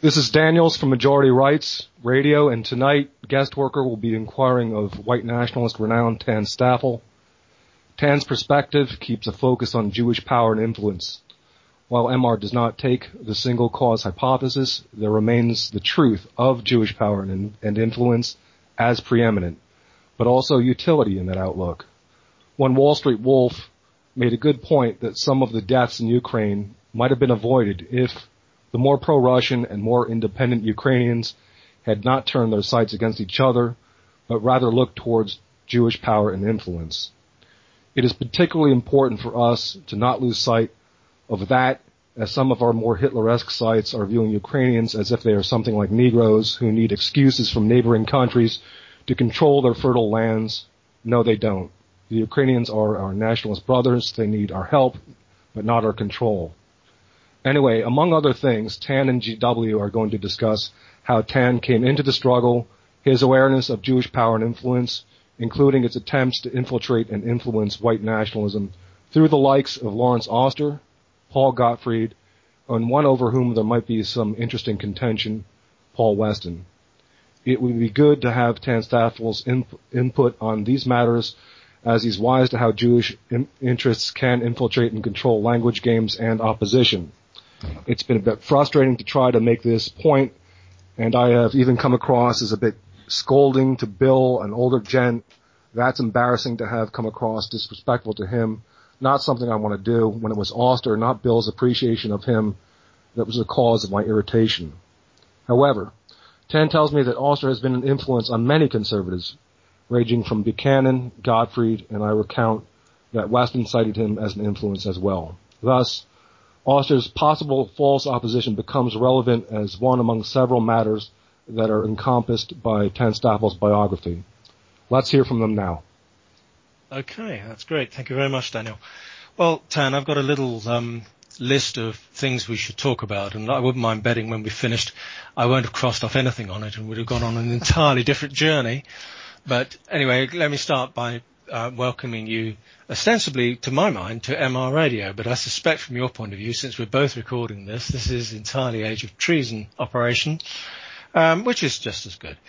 This is Daniels from Majority Rights Radio, and tonight, guest worker will be inquiring of white nationalist renowned Tan Staffel. Tan's perspective keeps a focus on Jewish power and influence. While MR does not take the single cause hypothesis, there remains the truth of Jewish power and influence as preeminent, but also utility in that outlook. One Wall Street Wolf made a good point that some of the deaths in Ukraine might have been avoided if the more pro-Russian and more independent Ukrainians had not turned their sights against each other, but rather looked towards Jewish power and influence. It is particularly important for us to not lose sight of that, as some of our more Hitleresque sites are viewing Ukrainians as if they are something like Negroes who need excuses from neighboring countries to control their fertile lands. No, they don't. The Ukrainians are our nationalist brothers. They need our help, but not our control. Anyway, among other things, Tan and GW are going to discuss how Tan came into the struggle, his awareness of Jewish power and influence, including its attempts to infiltrate and influence white nationalism through the likes of Lawrence Oster, Paul Gottfried, and one over whom there might be some interesting contention, Paul Weston. It would be good to have Tan Staffel's input on these matters, as he's wise to how Jewish interests can infiltrate and control language games and opposition. It's been a bit frustrating to try to make this point, and I have even come across as a bit scolding to Bill, an older gent. That's embarrassing to have come across disrespectful to him. Not something I want to do when it was Oster, not Bill's appreciation of him, that was the cause of my irritation. However, Tan tells me that Oster has been an influence on many conservatives, ranging from Buchanan, Gottfried, and I recount that Weston cited him as an influence as well. Thus, Oster's possible false opposition becomes relevant as one among several matters that are encompassed by Tan Staffel's biography. Let's hear from them now. Okay, that's great. Thank you very much, Daniel. Well, Tan, I've got a little list of things we should talk about, and I wouldn't mind betting when we finished I won't have crossed off anything on it and would have gone on an entirely different journey. But anyway, let me start by welcoming you ostensibly, to my mind, to MR Radio, but I suspect from your point of view, since we're both recording this is entirely Age of Treason operation, which is just as good.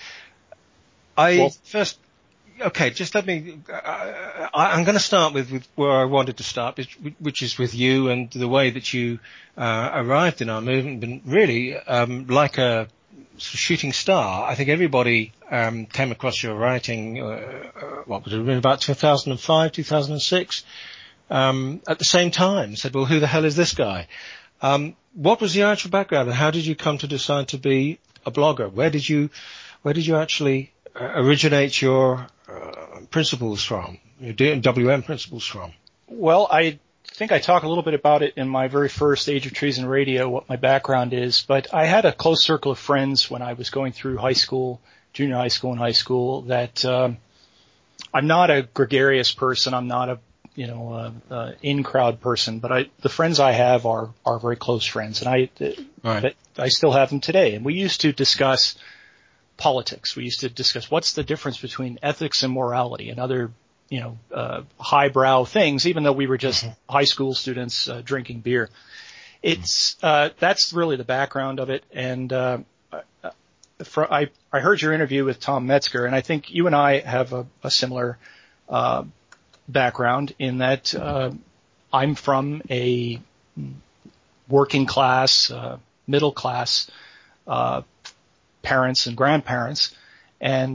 Just let me, I'm going to start with where I wanted to start, which is with you and the way that you arrived in our movement, been really like a sort of shooting star. I think everybody came across your writing, what would it have been, about 2005, 2006, at the same time, said, well, who the hell is this guy? What was the actual background, and how did you come to decide to be a blogger? Where did you actually originate your principles from, your WM principles from? Well, I think I talk a little bit about it in my very first Age of Treason Radio, what my background is, but I had a close circle of friends when I was going through high school, junior high school and high school, that I'm not a gregarious person. I'm not a in-crowd person, but the friends I have are very close friends, and I still have them today. And we used to discuss politics. We used to discuss what's the difference between ethics and morality and other, highbrow things, even though we were just high school students drinking beer. It's that's really the background of it. And I heard your interview with Tom Metzger, and I think you and I have a similar background in that I'm from a working class, middle class parents and grandparents, and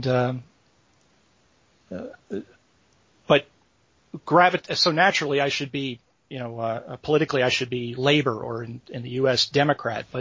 so naturally I should be, politically I should be Labor or in the U.S. Democrat, but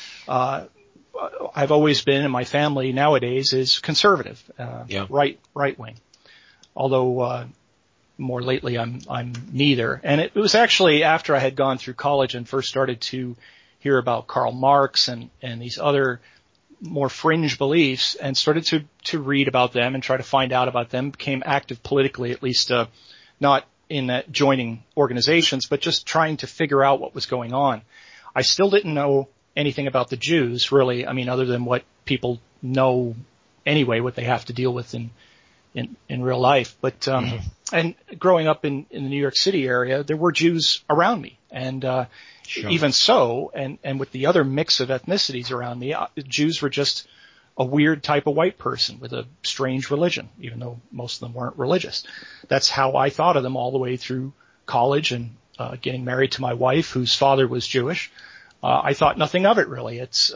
I've always been, and my family nowadays is conservative, right wing. Although more lately I'm neither. And it was actually after I had gone through college and first started to hear about Karl Marx and these other more fringe beliefs, and started to read about them and try to find out about them, became active politically, at least not in joining organizations, but just trying to figure out what was going on. I still didn't know anything about the Jews, really. I mean, other than what people know anyway, what they have to deal with in in real life. But, and growing up in the New York City area, there were Jews around me. And, Sure. even so, and with the other mix of ethnicities around me, Jews were just a weird type of white person with a strange religion, even though most of them weren't religious. That's how I thought of them all the way through college and getting married to my wife, whose father was Jewish. I thought nothing of it really. It's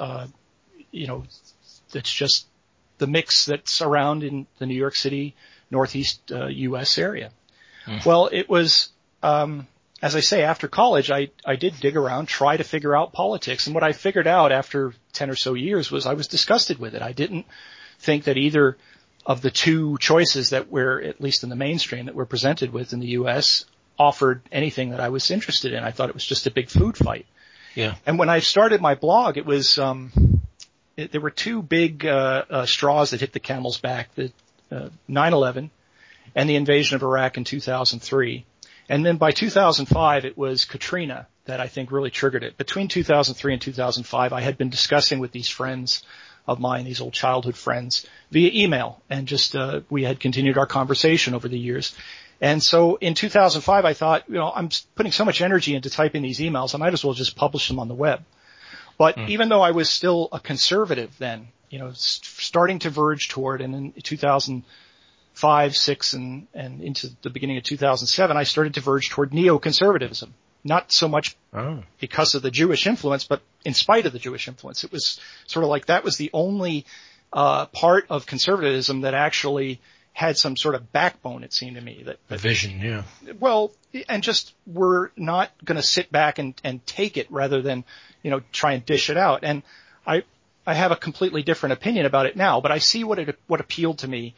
it's just the mix that's around in the New York City, Northeast U.S. area. Well, it was, as I say, after college, I did dig around, try to figure out politics. And what I figured out after 10 or so years was I was disgusted with it. I didn't think that either of the two choices that were, at least in the mainstream, that we're presented with in the U.S. offered anything that I was interested in. I thought it was just a big food fight. Yeah. And when I started my blog, it was, there were two big straws that hit the camel's back, the 9/11 and the invasion of Iraq in 2003. And then by 2005, it was Katrina that I think really triggered it. Between 2003 and 2005, I had been discussing with these friends of mine, these old childhood friends, via email, and just we had continued our conversation over the years. And so in 2005, I thought, I'm putting so much energy into typing these emails, I might as well just publish them on the web. But even though I was still a conservative then, starting to verge toward, and in 2005, 6, and into the beginning of 2007, I started to verge toward neoconservatism. Not so much because of the Jewish influence, but in spite of the Jewish influence. It was sort of like that was the only part of conservatism that actually had some sort of backbone, it seemed to me. A vision, yeah. Well, and just we're not going to sit back and take it rather than, try and dish it out. And I have a completely different opinion about it now, but I see what appealed to me.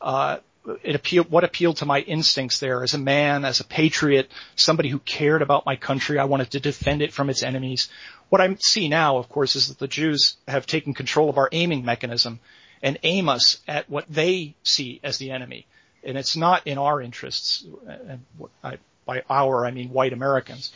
What appealed to my instincts there as a man, as a patriot, somebody who cared about my country. I wanted to defend it from its enemies. What I see now, of course, is that the Jews have taken control of our aiming mechanism and aim us at what they see as the enemy. And it's not in our interests. And by our, I mean white Americans.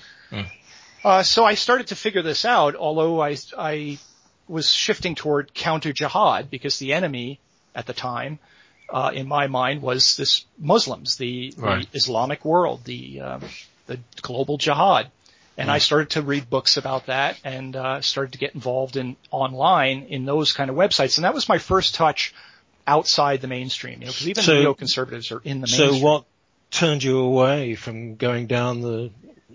So I started to figure this out, although I was shifting toward counter-jihad because the enemy at the time, in my mind, was this Muslims, the Islamic world, the global jihad. And I started to read books about that and started to get involved online in those kind of websites. And that was my first touch outside the mainstream, because even the neoconservatives are in the mainstream. So what turned you away from going down the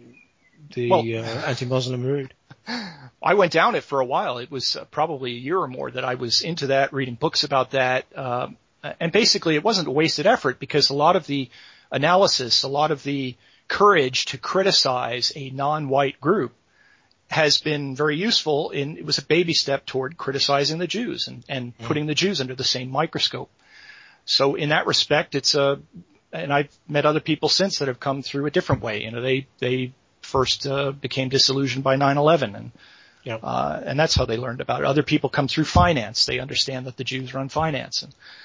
anti-Muslim route? I went down it for a while. It was probably a year or more that I was into that, reading books about that. And basically it wasn't a wasted effort because a lot of the analysis, a lot of the courage to criticize a non-white group has been very useful it was a baby step toward criticizing the Jews and putting the Jews under the same microscope. So in that respect, and I've met other people since that have come through a different way. They first became disillusioned by 9/11 and that's how they learned about it. Other people come through finance. They understand that the Jews run finance.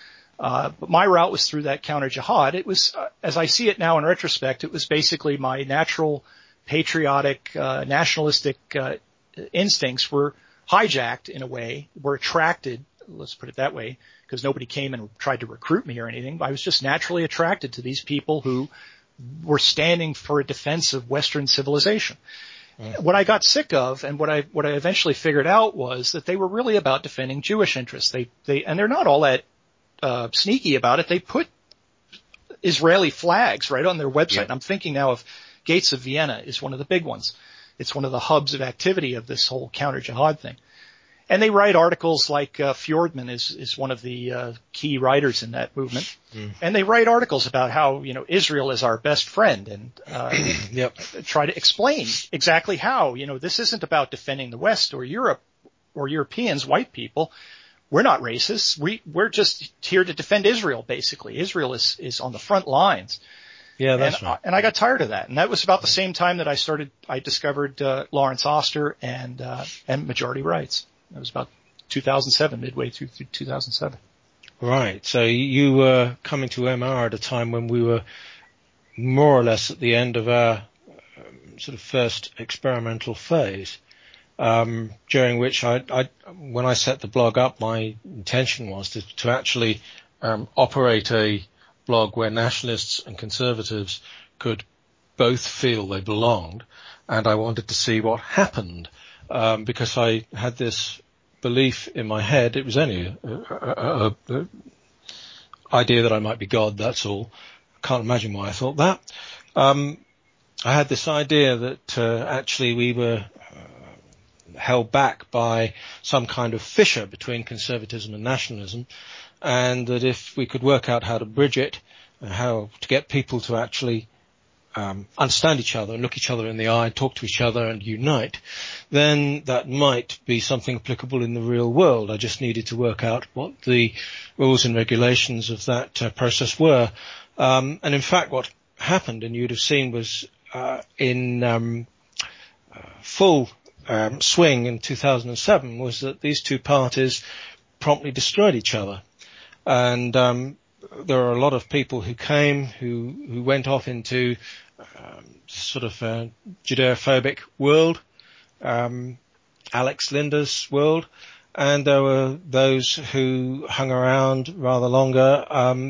But my route was through that counter-jihad. It was, as I see it now in retrospect, it was basically my natural patriotic, nationalistic instincts were hijacked in a way, were attracted, let's put it that way, because nobody came and tried to recruit me or anything. I was just naturally attracted to these people who were standing for a defense of Western civilization. What I got sick of and what I eventually figured out was that they were really about defending Jewish interests. And they're not all that sneaky about it. They put Israeli flags right on their website. I'm thinking now of Gates of Vienna is one of the big ones. It's one of the hubs of activity of this whole counter-jihad thing. And they write articles like Fjordman is one of the key writers in that movement. And they write articles about how, Israel is our best friend and try to explain exactly how, this isn't about defending the West or Europe or Europeans, white people. We're not racists. We're just here to defend Israel, basically. Israel is on the front lines. Yeah, that's right. And I got tired of that. And that was about the same time that I discovered Lawrence Oster and Majority Rights. That was about 2007, midway through 2007. Right. So you were coming to MR at a time when we were more or less at the end of our sort of first experimental phase. During which when I set the blog up, my intention was to actually operate a blog where nationalists and conservatives could both feel they belonged, and I wanted to see what happened, because I had this belief in my head. It was only a idea that I might be God, that's all. Can't imagine why I thought that. I had this idea that actually we were held back by some kind of fissure between conservatism and nationalism, and that if we could work out how to bridge it, how to get people to actually understand each other and look each other in the eye, talk to each other and unite, then that might be something applicable in the real world. I just needed to work out what the rules and regulations of that process were. And in fact what happened, and you'd have seen, was in full swing in 2007, was that these two parties promptly destroyed each other. And there are a lot of people who came, who went off into sort of a Judeo-phobic world, Alex Linder's world, and there were those who hung around rather longer,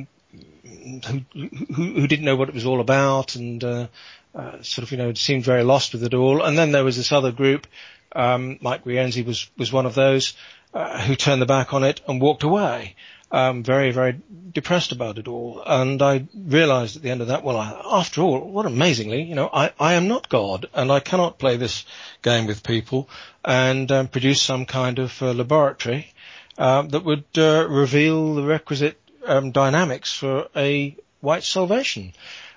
who didn't know what it was all about, and sort of, seemed very lost with it all. And then there was this other group, Mike Rienzi was one of those, who turned their back on it and walked away. Very, very depressed about it all. And I realized at the end of that, well, after all, what amazingly, I am not God, and I cannot play this game with people and produce some kind of laboratory that would reveal the requisite dynamics for a white salvation.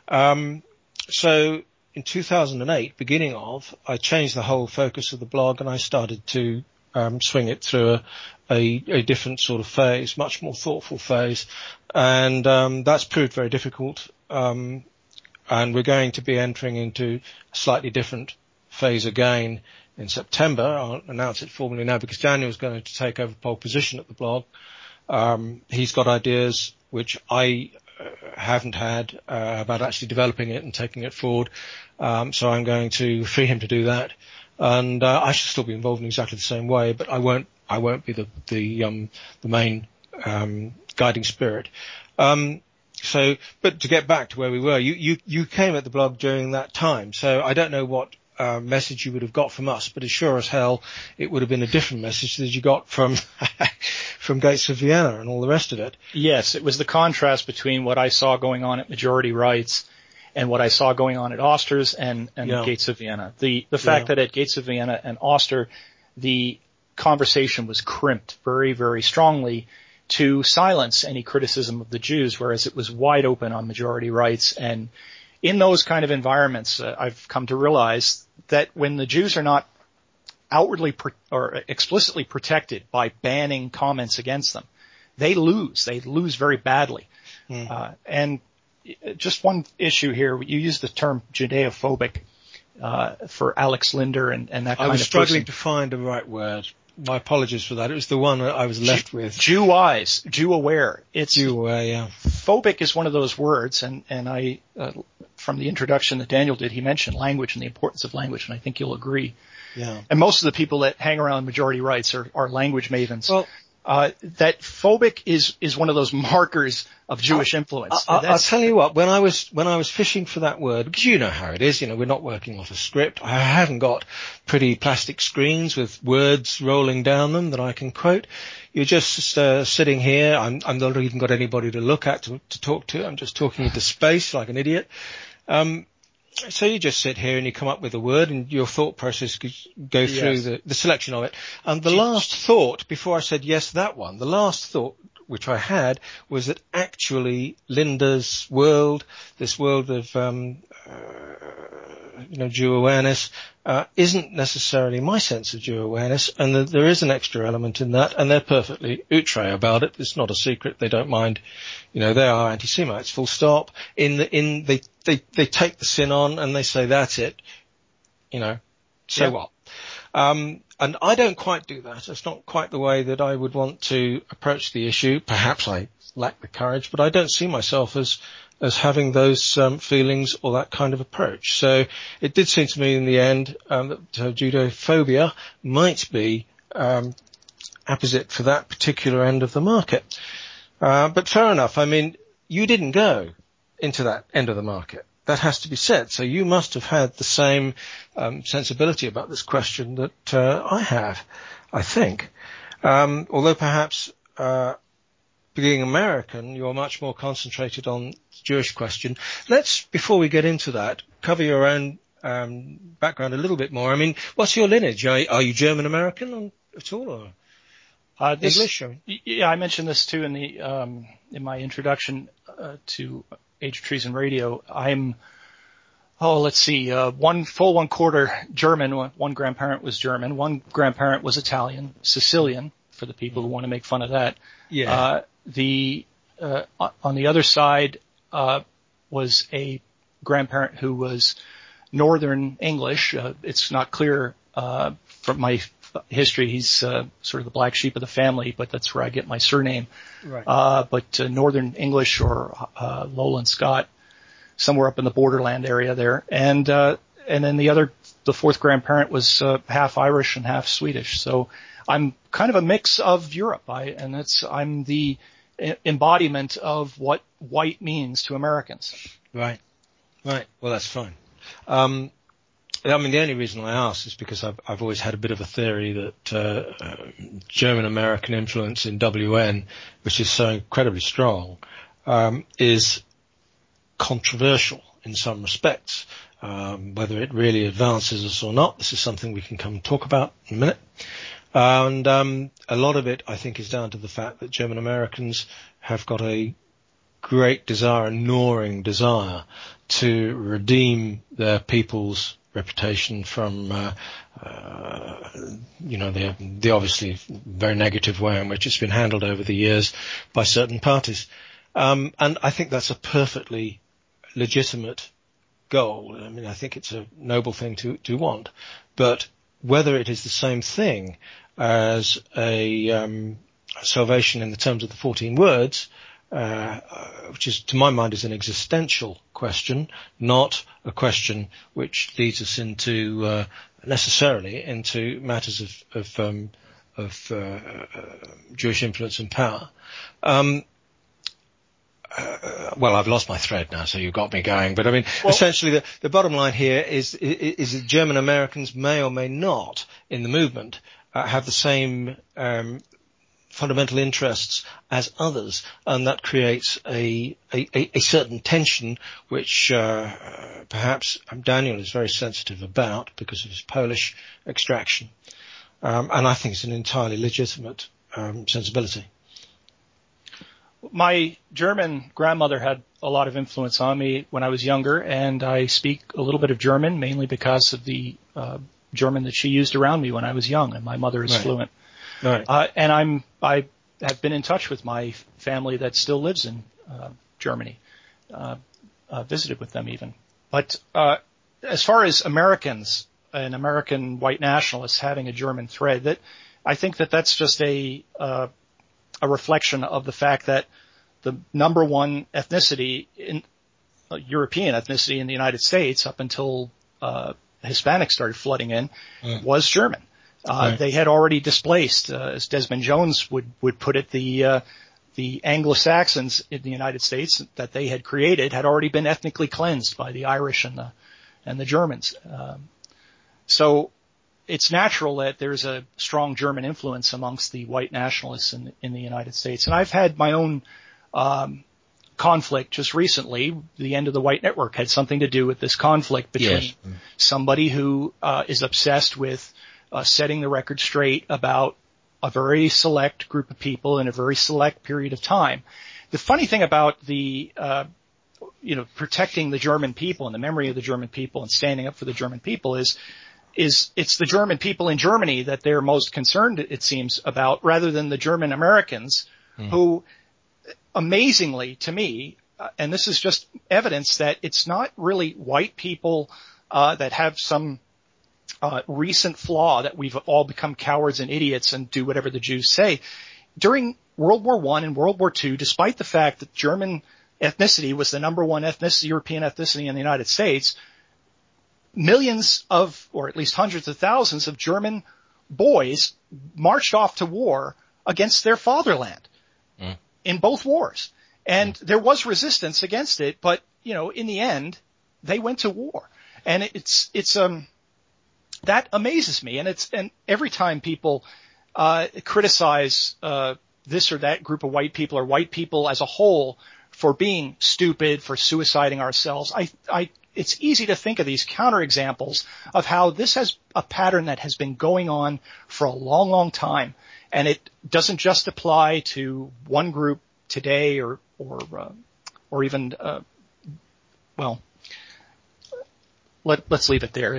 So in 2008, I changed the whole focus of the blog, and I started to swing it through a different sort of phase, much more thoughtful phase, and that's proved very difficult. And we're going to be entering into a slightly different phase again in September. I'll announce it formally now because Daniel's going to take over pole position at the blog. He's got ideas which I haven't had about actually developing it and taking it forward. So I'm going to free him to do that. And I should still be involved in exactly the same way, but I won't be the main guiding spirit. But to get back to where we were, you came at the blog during that time, so I don't know what message you would have got from us, but as sure as hell it would have been a different message that you got from from Gates of Vienna and all the rest of it. Yes, it was the contrast between what I saw going on at Majority Rights and what I saw going on at Oster's and Gates of Vienna. The fact that at Gates of Vienna and Oster, the conversation was crimped very, very strongly to silence any criticism of the Jews, whereas it was wide open on Majority Rights. And in those kind of environments, I've come to realize that when the Jews are not outwardly or explicitly protected by banning comments against them, they lose. They lose very badly. And just one issue here. You used the term Judeo-phobic for Alex Linder and that kind of person. I was struggling to find the right word. My apologies for that. It was the one that I was left with. Jew-wise, Jew-aware. It's Jew-aware, yeah. Phobic is one of those words, and I, from the introduction that Daniel did, he mentioned language and the importance of language, and I think you'll agree. Yeah. And most of the people that hang around Majority Rights are language mavens. Well, that phobic is one of those markers of Jewish influence. I'll tell you what, when I was fishing for that word, because you know how it is, we're not working off a script. I haven't got pretty plastic screens with words rolling down them that I can quote. You're just sitting here. I'm not even got anybody to look at to talk to. I'm just talking into space like an idiot. So you just sit here and you come up with a word, and your thought process could go through the selection of it. And the last thought, before I said yes, that one, the last thought which I had was that actually Linda's world, this world of Jew awareness, isn't necessarily my sense of Jew awareness, and that there is an extra element in that, and they're perfectly outre about it. It's not a secret. They don't mind. They are anti-Semites, full stop. They take the sin on and they say, that's it. What? And I don't quite do that. It's not quite the way that I would want to approach the issue. Perhaps I lack the courage, but I don't see myself as having those feelings or that kind of approach. So it did seem to me in the end that Judeophobia might be apposite for that particular end of the market. But fair enough. I mean, you didn't go into that end of the market. That has to be said. So you must have had the same sensibility about this question that I have, I think. Although perhaps being American, you're much more concentrated on the Jewish question. Let's, before we get into that, cover your own background a little bit more. I mean, what's your lineage? Are you German American at all, or English? Yeah, I mentioned this too in my introduction to Age of Treason Radio. I'm, one quarter German. One grandparent was German. One grandparent was Italian, Sicilian, for the people who want to make fun of that. Yeah. On the other side, was a grandparent who was Northern English. It's not clear, from my history. He's, sort of the black sheep of the family, but that's where I get my surname. Right. But Northern English or, Lowland Scot, somewhere up in the borderland area there. And then the fourth grandparent was, half Irish and half Swedish. So I'm kind of a mix of Europe. I'm the embodiment of what white means to Americans. Right. Well, that's fine. I mean, the only reason I ask is because I've always had a bit of a theory that German American influence in WN, which is so incredibly strong, is controversial in some respects. Whether it really advances us or not, this is something we can come and talk about in a minute. And a lot of it, I think, is down to the fact that German Americans have got a great desire, a gnawing desire, to redeem their people's reputation from, the obviously very negative way in which it's been handled over the years by certain parties. And I think that's a perfectly legitimate goal. I mean, I think it's a noble thing to want. But whether it is the same thing as a salvation in the terms of the 14 words, which is, to my mind, is an existential question, not a question which leads us into necessarily into matters of Jewish influence and power. Well, I've lost my thread now, so you got me going. But I mean, essentially, the bottom line here is that German Americans may or may not, in the movement, have the same fundamental interests as others, and that creates a certain tension, which perhaps Daniel is very sensitive about because of his Polish extraction, and I think it's an entirely legitimate sensibility. My German grandmother had a lot of influence on me when I was younger, and I speak a little bit of German, mainly because of the German that she used around me when I was young, and my mother is fluent. Right. And I have been in touch with my family that still lives in Germany, visited with them even. But as far as Americans and American white nationalists having a German thread, I think that's just a reflection of the fact that the number one ethnicity European ethnicity in the United States up until Hispanics started flooding in was German. They had already displaced, as Desmond Jones would put it, the Anglo-Saxons in the United States that they had created had already been ethnically cleansed by the Irish and the Germans. So it's natural that there's a strong German influence amongst the white nationalists in the United States. And I've had my own conflict just recently. The end of the White Network had something to do with this conflict between somebody who is obsessed with setting the record straight about a very select group of people in a very select period of time. The funny thing about the protecting the German people and the memory of the German people and standing up for the German people is it's the German people in Germany that they're most concerned, it seems, about, rather than the German Americans who, amazingly to me, and this is just evidence that it's not really white people that have some recent flaw that we've all become cowards and idiots and do whatever the Jews say. During World War I and World War II, despite the fact that German ethnicity was the number one European ethnicity in the United States, millions of, or at least hundreds of thousands of German boys marched off to war against their fatherland in both wars. And there was resistance against it, but, in the end, they went to war. And that amazes me. And every time people, criticize, this or that group of white people or white people as a whole for being stupid, for suiciding ourselves, it's easy to think of these counterexamples of how this has a pattern that has been going on for a long, long time. And it doesn't just apply to one group today or even, let's leave it there.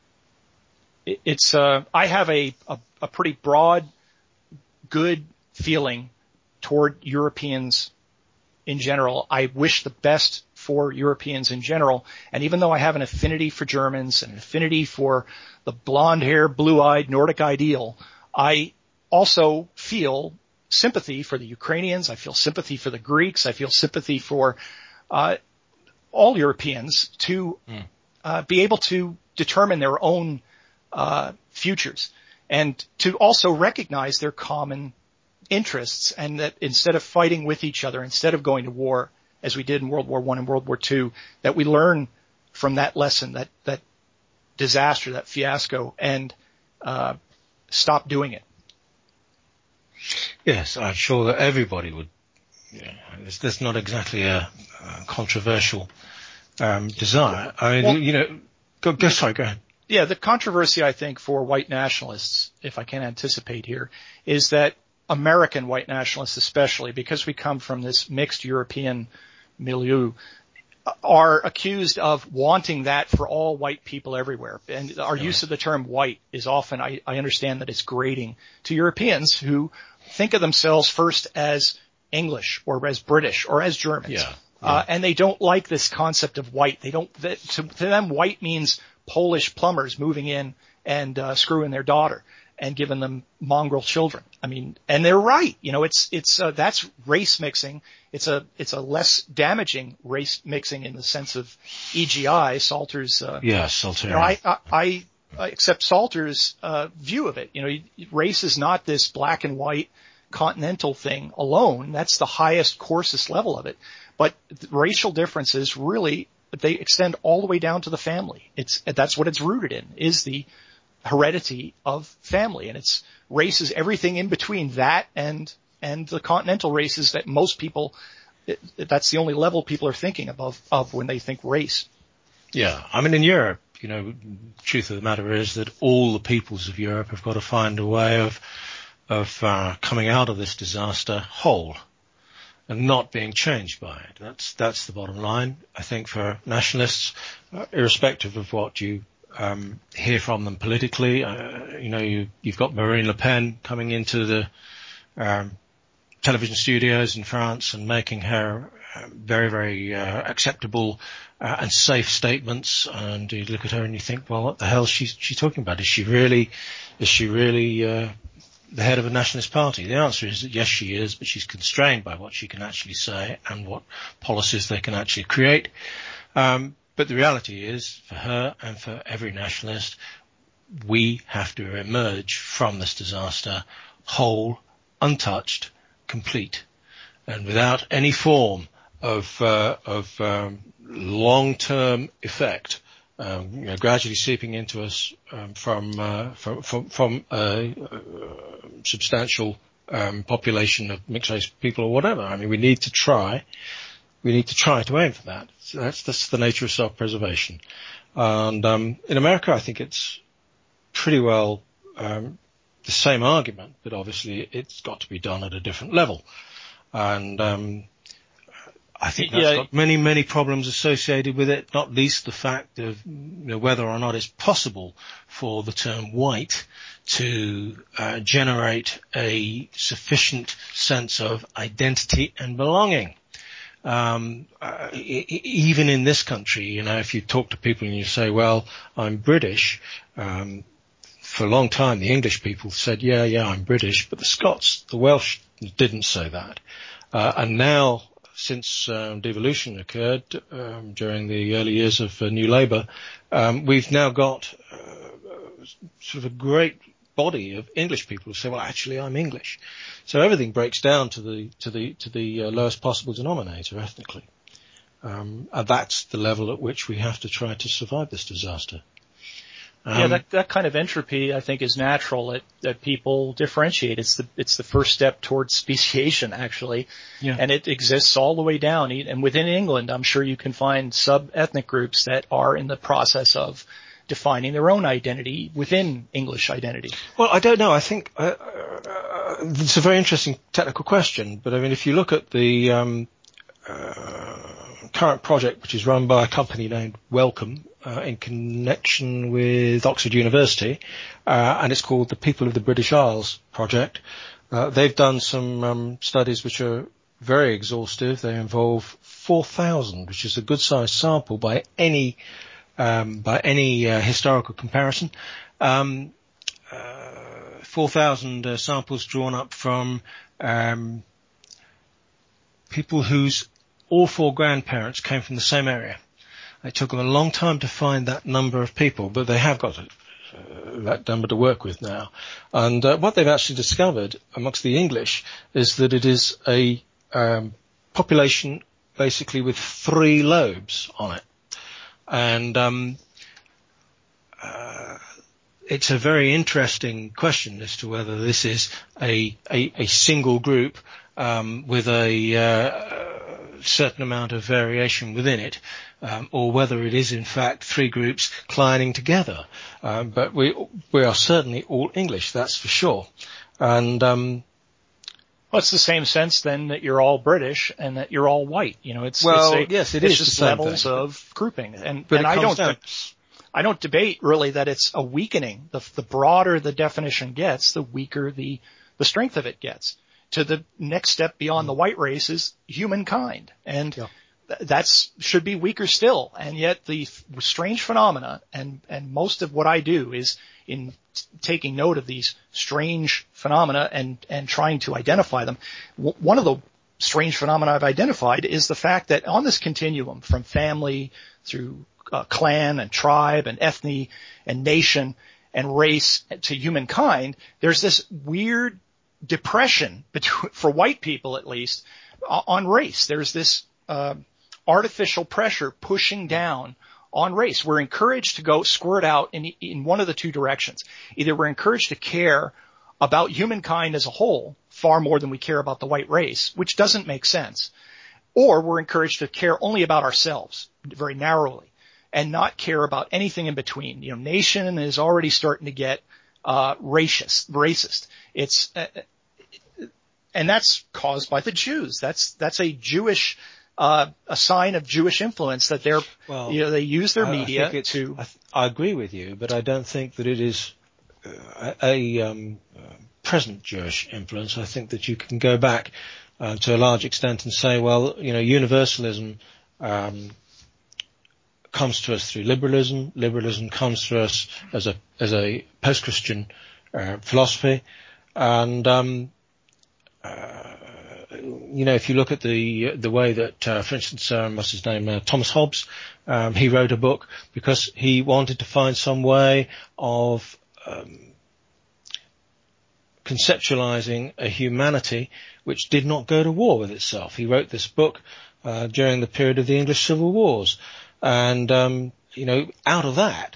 I have a pretty broad, good feeling toward Europeans in general. I wish the best for Europeans in general. And even though I have an affinity for Germans and an affinity for the blonde hair, blue-eyed Nordic ideal, I also feel sympathy for the Ukrainians. I feel sympathy for the Greeks. I feel sympathy for all Europeans to be able to determine their own futures and to also recognize their common interests, and that instead of fighting with each other, instead of going to war as we did in World War I and World War II, that we learn from that lesson, that disaster, that fiasco, and stop doing it. Yes, I'm sure that everybody would. That's not exactly a controversial desire. I mean, go ahead. Yeah, the controversy, I think, for white nationalists, if I can anticipate here, is that American white nationalists especially, because we come from this mixed European milieu, are accused of wanting that for all white people everywhere. And our use of the term white is often, I understand that it's grating to Europeans who think of themselves first as English or as British or as Germans. And they don't like this concept of white. To them, white means Polish plumbers moving in and screwing their daughter and giving them mongrel children. I mean, and they're right. That's race mixing. It's a less damaging race mixing in the sense of EGI, Salter's. Salter. I accept Salter's view of it. Race is not this black and white continental thing alone. That's the highest, coarsest level of it. But racial differences really, they extend all the way down to the family. That's what it's rooted in, is the heredity of family. And race is everything in between that and the continental races that most people, that's the only level people are thinking of when they think race. Yeah. I mean, in Europe, truth of the matter is that all the peoples of Europe have got to find a way of coming out of this disaster whole and not being changed by it. That's the bottom line. I think for nationalists, irrespective of what you hear from them politically, you've got Marine Le Pen coming into the television studios in France and making her very, very acceptable and safe statements, and you look at her and you think, well, what the hell is she talking about? Is she really the head of a nationalist party? The answer is that yes, she is, but she's constrained by what she can actually say and what policies they can actually create. But the reality is, for her and for every nationalist, we have to emerge from this disaster whole, untouched, complete, and without any form of long-term effect, gradually seeping into us from a substantial population of mixed-race people or whatever. I mean, we need to try to aim for that. So that's the nature of self-preservation. And in America, I think it's pretty well the same argument, but obviously it's got to be done at a different level. And I think that's got many, many problems associated with it, not least the fact of whether or not it's possible for the term white to generate a sufficient sense of identity and belonging. Even in this country, if you talk to people and you say, well, I'm British, for a long time the English people said, yeah, I'm British, but the Scots, the Welsh didn't say that. And now, since devolution occurred during the early years of New Labour, we've now got sort of a great body of English people who say, well, actually, I'm English. So everything breaks down to the lowest possible denominator ethnically. And that's the level at which we have to try to survive this disaster. That kind of entropy, I think, is natural that people differentiate. It's the first step towards speciation, actually. Yeah. And it exists all the way down. And within England, I'm sure you can find sub-ethnic groups that are in the process of defining their own identity within English identity. Well, I don't know. I think it's a very interesting technical question. But I mean, if you look at the current project, which is run by a company named Wellcome, in connection with Oxford University, and it's called the People of the British Isles Project. They've done some studies which are very exhaustive. They involve 4,000, which is a good-sized sample by any historical comparison. 4,000 samples drawn up from people whose all four grandparents came from the same area. It took them a long time to find that number of people, but they have got that number to work with now. And what they've actually discovered amongst the English is that it is a population basically with 3 lobes on it. And it's a very interesting question as to whether this is a single group with a certain amount of variation within it, or whether it is in fact 3 groups colliding together. But we are certainly all English, that's for sure. And well, it's the same sense then that you're all British and that you're all white. You know, it's just levels of grouping. And I don't debate really that it's a weakening. The broader the definition gets, the weaker the strength of it gets. To the next step beyond the white race is humankind. And that's should be weaker still. And yet the strange phenomena, and most of what I do is in taking note of these strange phenomena and trying to identify them. One of the strange phenomena I've identified is the fact that on this continuum from family through clan and tribe and ethne and nation and race to humankind, there's this weird depression for white people, at least, on race. There's this artificial pressure pushing down on race. We're encouraged to go squirt out in one of the 2 directions. Either we're encouraged to care about humankind as a whole far more than we care about the white race, which doesn't make sense, or we're encouraged to care only about ourselves very narrowly and not care about anything in between. You know, nation is already starting to get racist. It's and that's caused by the Jews. That's a Jewish a sign of Jewish influence that they use their media to. I agree with you, but I don't think that it is a present Jewish influence. I think that you can go back to a large extent and say, well, you know, universalism comes to us through liberalism. Liberalism comes to us as a post-Christian philosophy, and you know, if you look at the way that, for instance, what's his name, Thomas Hobbes, he wrote a book because he wanted to find some way of conceptualizing a humanity which did not go to war with itself. He wrote this book during the period of the English Civil Wars, and you know, out of that,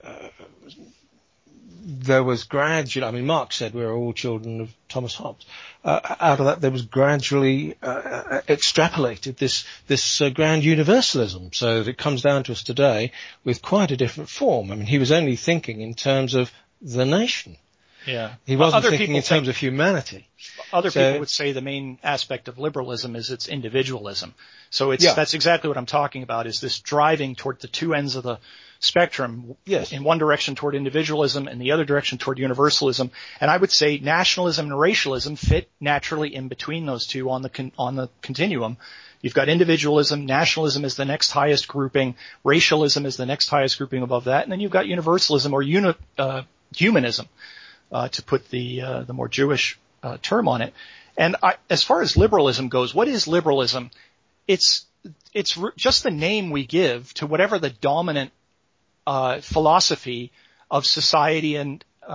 there was gradually, I mean, Marx said we're all children of Thomas Hobbes. Out of that, there was gradually extrapolated this grand universalism, so that it comes down to us today with quite a different form. I mean, he was only thinking in terms of the nation. Yeah. He wasn't thinking in terms of humanity. Other people would say the main aspect of liberalism is its individualism. So that's exactly what I'm talking about, is this driving toward the 2 ends of the spectrum. Yes. In one direction toward individualism and the other direction toward universalism. And I would say nationalism and racialism fit naturally in between those 2 on the continuum. You've got individualism, nationalism is the next highest grouping, racialism is the next highest grouping above that, and then you've got universalism or humanism, to put the more Jewish term on it. And as far as liberalism goes, what is liberalism? It's just the name we give to whatever the dominant philosophy of society and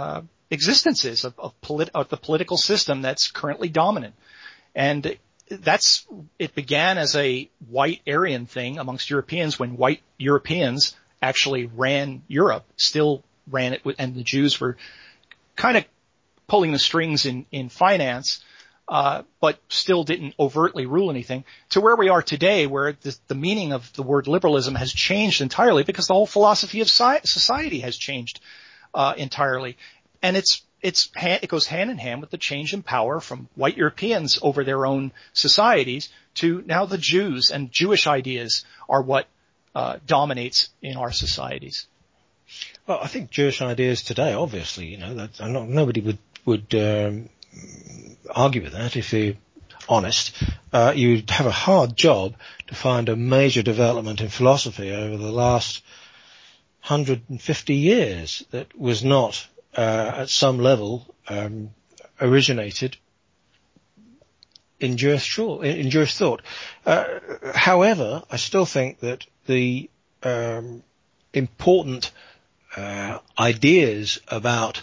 existence is of the political system that's currently dominant. And it began as a white Aryan thing amongst Europeans when white Europeans actually ran Europe, still ran it, and the Jews were kind of pulling the strings in finance, but still didn't overtly rule anything, to where we are today, where the meaning of the word liberalism has changed entirely because the whole philosophy of society has changed entirely. And it goes hand in hand with the change in power from white Europeans over their own societies to now the Jews, and Jewish ideas are what dominates in our societies. Well, I think Jewish ideas today, obviously, nobody would argue with that if you're honest. You'd have a hard job to find a major development in philosophy over the last 150 years that was not at some level originated in Jewish thought. However, I still think that the important ideas about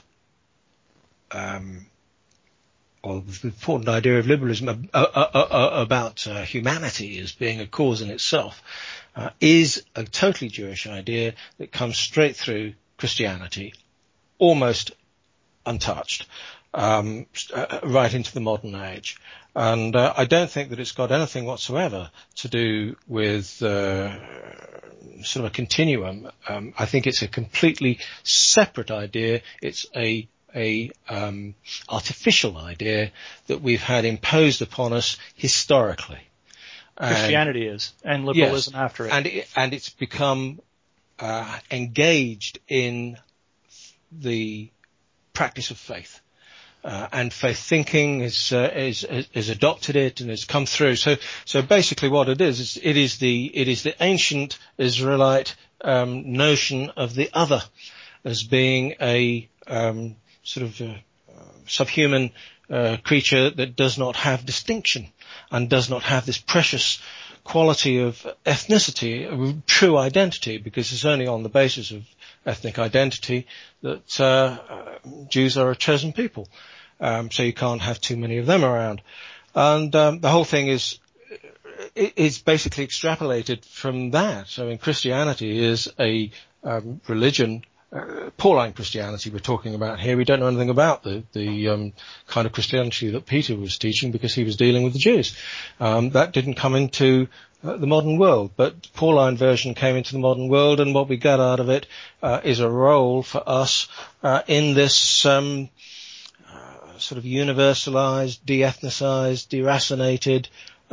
or the important idea of liberalism about humanity as being a cause in itself is a totally Jewish idea that comes straight through Christianity, almost untouched, right into the modern age. And I don't think that it's got anything whatsoever to do with sort of a continuum. I think it's a completely separate idea. It's a artificial idea that we've had imposed upon us historically. Christianity is, and liberalism after it. And it's become engaged in the practice of faith. And faith thinking is adopted it and has come through. So basically what it is the ancient Israelite notion of the other as being a sort of subhuman creature that does not have distinction and does not have this precious quality of ethnicity, of true identity, because it's only on the basis of ethnic identity that Jews are a chosen people. So you can't have too many of them around. And the whole thing is basically extrapolated from that. So Christianity is a religion, Pauline Christianity we're talking about here. We don't know anything about the kind of Christianity that Peter was teaching because he was dealing with the Jews. That didn't come into the modern world, but Pauline version came into the modern world, and what we get out of it is a role for us in this sort of universalized, de-ethnicized, deracinated,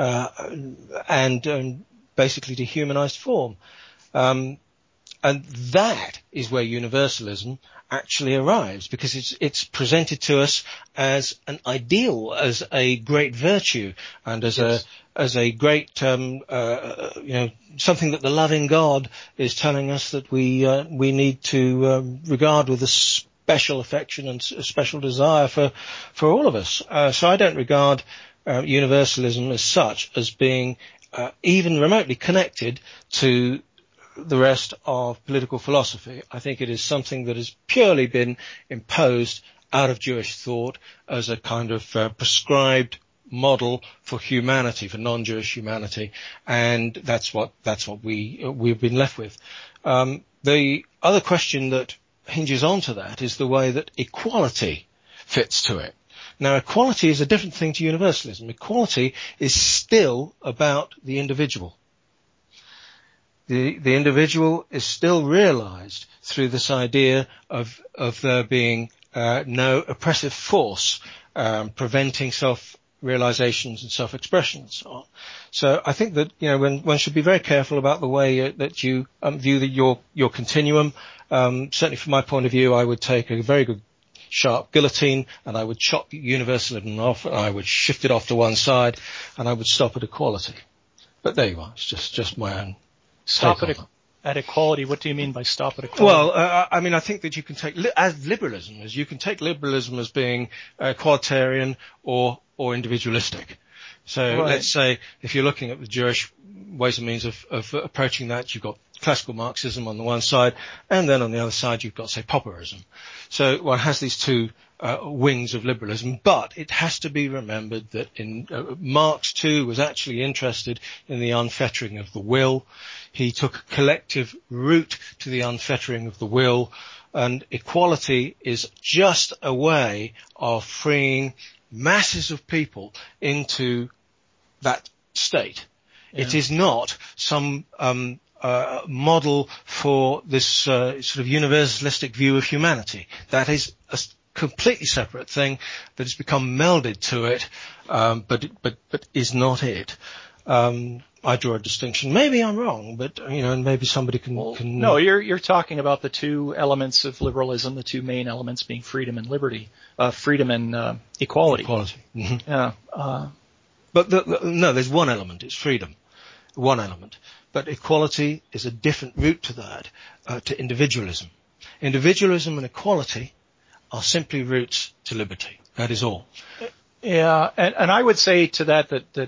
and basically dehumanized form. And that is where universalism actually arrives, because it's presented to us as an ideal, as a great virtue, and as a great, something that the loving God is telling us that we need to regard with a special affection and a special desire for all of us. So I don't regard universalism as such as being even remotely connected to the rest of political philosophy. I think it is something that has purely been imposed out of Jewish thought as a kind of prescribed model for humanity, for non-Jewish humanity, and that's what we've been left with. The other question that hinges onto that is the way that equality fits to it. Now, equality is a different thing to universalism. Equality is still about the individual. The individual is still realized through this idea of there being no oppressive force preventing self-realizations and self-expression and so on. So I think that when one should be very careful about the way that you view your continuum. Certainly from my point of view, I would take a very good sharp guillotine and I would chop universalism off, and I would shift it off to one side, and I would stop at equality. But there you are. It's just my own. Stop at equality. What do you mean by stop at equality? Well, I think that you can take liberalism as being equalitarian or individualistic. So Right. let's say if you're looking at the Jewish ways and means of approaching that, you've got classical Marxism on the one side, and then on the other side you've got, say, Popperism. So one has these two wings of liberalism, but it has to be remembered that Marx too was actually interested in the unfettering of the will. He took a collective route to the unfettering of the will, and equality is just a way of freeing masses of people into that state. Yeah. It is not some model for this sort of universalistic view of humanity. That is a completely separate thing that has become melded to it, but is not it. I draw a distinction. Maybe I'm wrong, but and maybe somebody can. No, you're talking about the two elements of liberalism, the two main elements being freedom and liberty, freedom and equality. Equality. Mm-hmm. Yeah. But no, there's one element. It's freedom. One element. But equality is a different route to that, to individualism. Individualism and equality are simply routes to liberty. That is all. Yeah, and I would say to that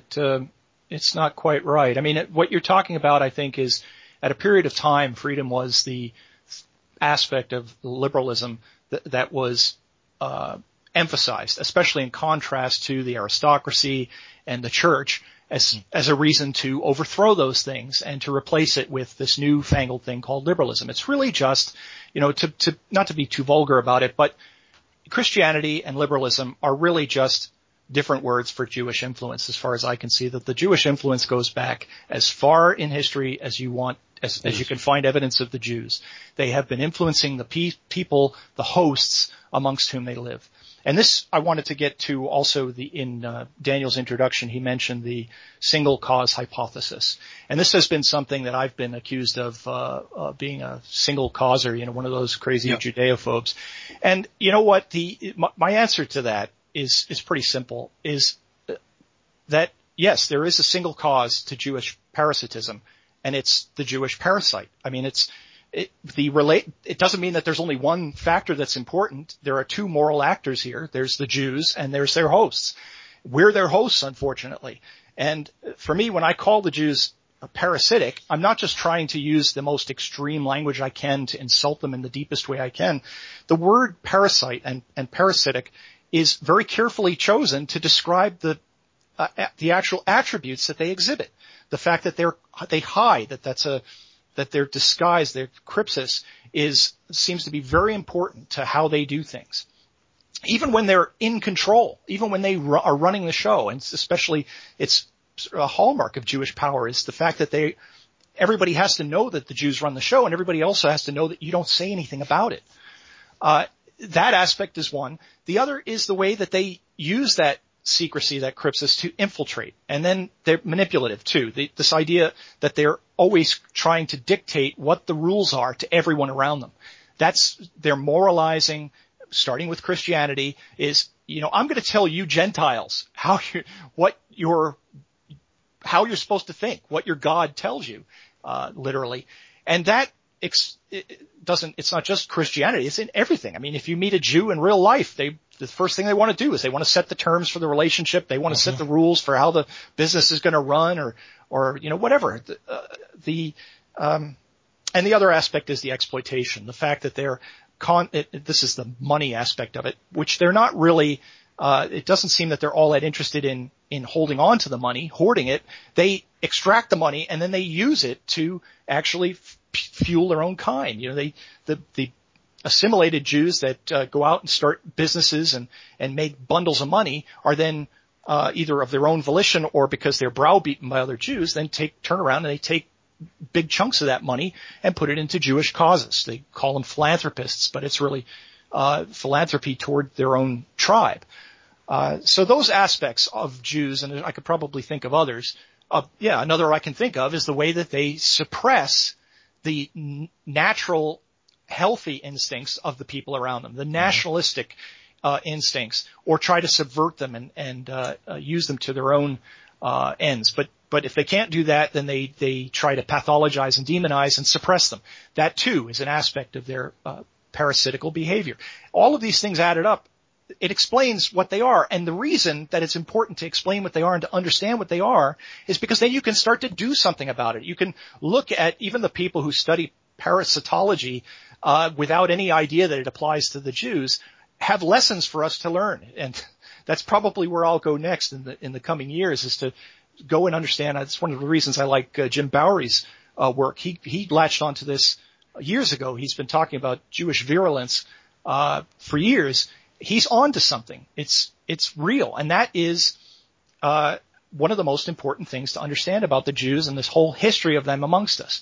it's not quite right. I mean, what you're talking about, I think, is at a period of time, freedom was the aspect of liberalism that was emphasized, especially in contrast to the aristocracy and the church, as a reason to overthrow those things and to replace it with this newfangled thing called liberalism. It's really just, to not to be too vulgar about it, but Christianity and liberalism are really just different words for Jewish influence, as far as I can see. That the Jewish influence goes back as far in history as you want, as you can find evidence of the Jews. They have been influencing the people, the hosts amongst whom they live. And this, I wanted to get to also in Daniel's introduction, he mentioned the single cause hypothesis. And this has been something that I've been accused of being a single causer, one of those crazy Judeophobes. And you know what? My answer to that is pretty simple, is that yes, there is a single cause to Jewish parasitism, and it's the Jewish parasite. I mean, it doesn't mean that there's only one factor that's important. There are two moral actors here. There's the Jews and there's their hosts. We're their hosts, unfortunately. And for me, when I call the Jews parasitic, I'm not just trying to use the most extreme language I can to insult them in the deepest way I can. The word parasite and parasitic is very carefully chosen to describe the actual attributes that they exhibit. The fact that they hide, that their disguise, their crypsis seems to be very important to how they do things. Even when they're in control, even when they are running the show, and especially it's a hallmark of Jewish power is the fact that everybody has to know that the Jews run the show, and everybody also has to know that you don't say anything about it. That aspect is one. The other is the way that they use that secrecy, that crypsis, to infiltrate. And then they're manipulative too. This idea that they're always trying to dictate what the rules are to everyone around them. They're moralizing, starting with Christianity, is, I'm going to tell you Gentiles how you're supposed to think, what your God tells you, literally. And that it's not just Christianity, it's in everything. I mean, if you meet a Jew in real life, the first thing they want to do is they want to set the terms for the relationship. They want to set the rules for how the business is going to run or whatever. And the other aspect is the exploitation. The fact that this is the money aspect of it, which they're not really, it doesn't seem that they're all that interested in holding on to the money, hoarding it. They extract the money and then they use it to actually fuel their own kind. The assimilated Jews that go out and start businesses and make bundles of money are then either of their own volition or because they're browbeaten by other Jews, then turn around and they take big chunks of that money and put it into Jewish causes. They call them philanthropists, but it's really philanthropy toward their own tribe. So those aspects of Jews, and I could probably think of others. Another I can think of is the way that they suppress the natural healthy instincts of the people around them, the nationalistic instincts, or try to subvert them and use them to their own ends. But if they can't do that, then they try to pathologize and demonize and suppress them. That too is an aspect of their parasitical behavior. All of these things added up it explains what they are. And the reason that it's important to explain what they are and to understand what they are is because then you can start to do something about it. You can look at even the people who study parasitology without any idea that it applies to the Jews, have lessons for us to learn. And that's probably where I'll go next in the coming years, is to go and understand. That's one of the reasons I like Jim Bowery's work. He latched onto this years ago. He's been talking about Jewish virulence for years. He's on to something. It's real. And that is one of the most important things to understand about the Jews and this whole history of them amongst us.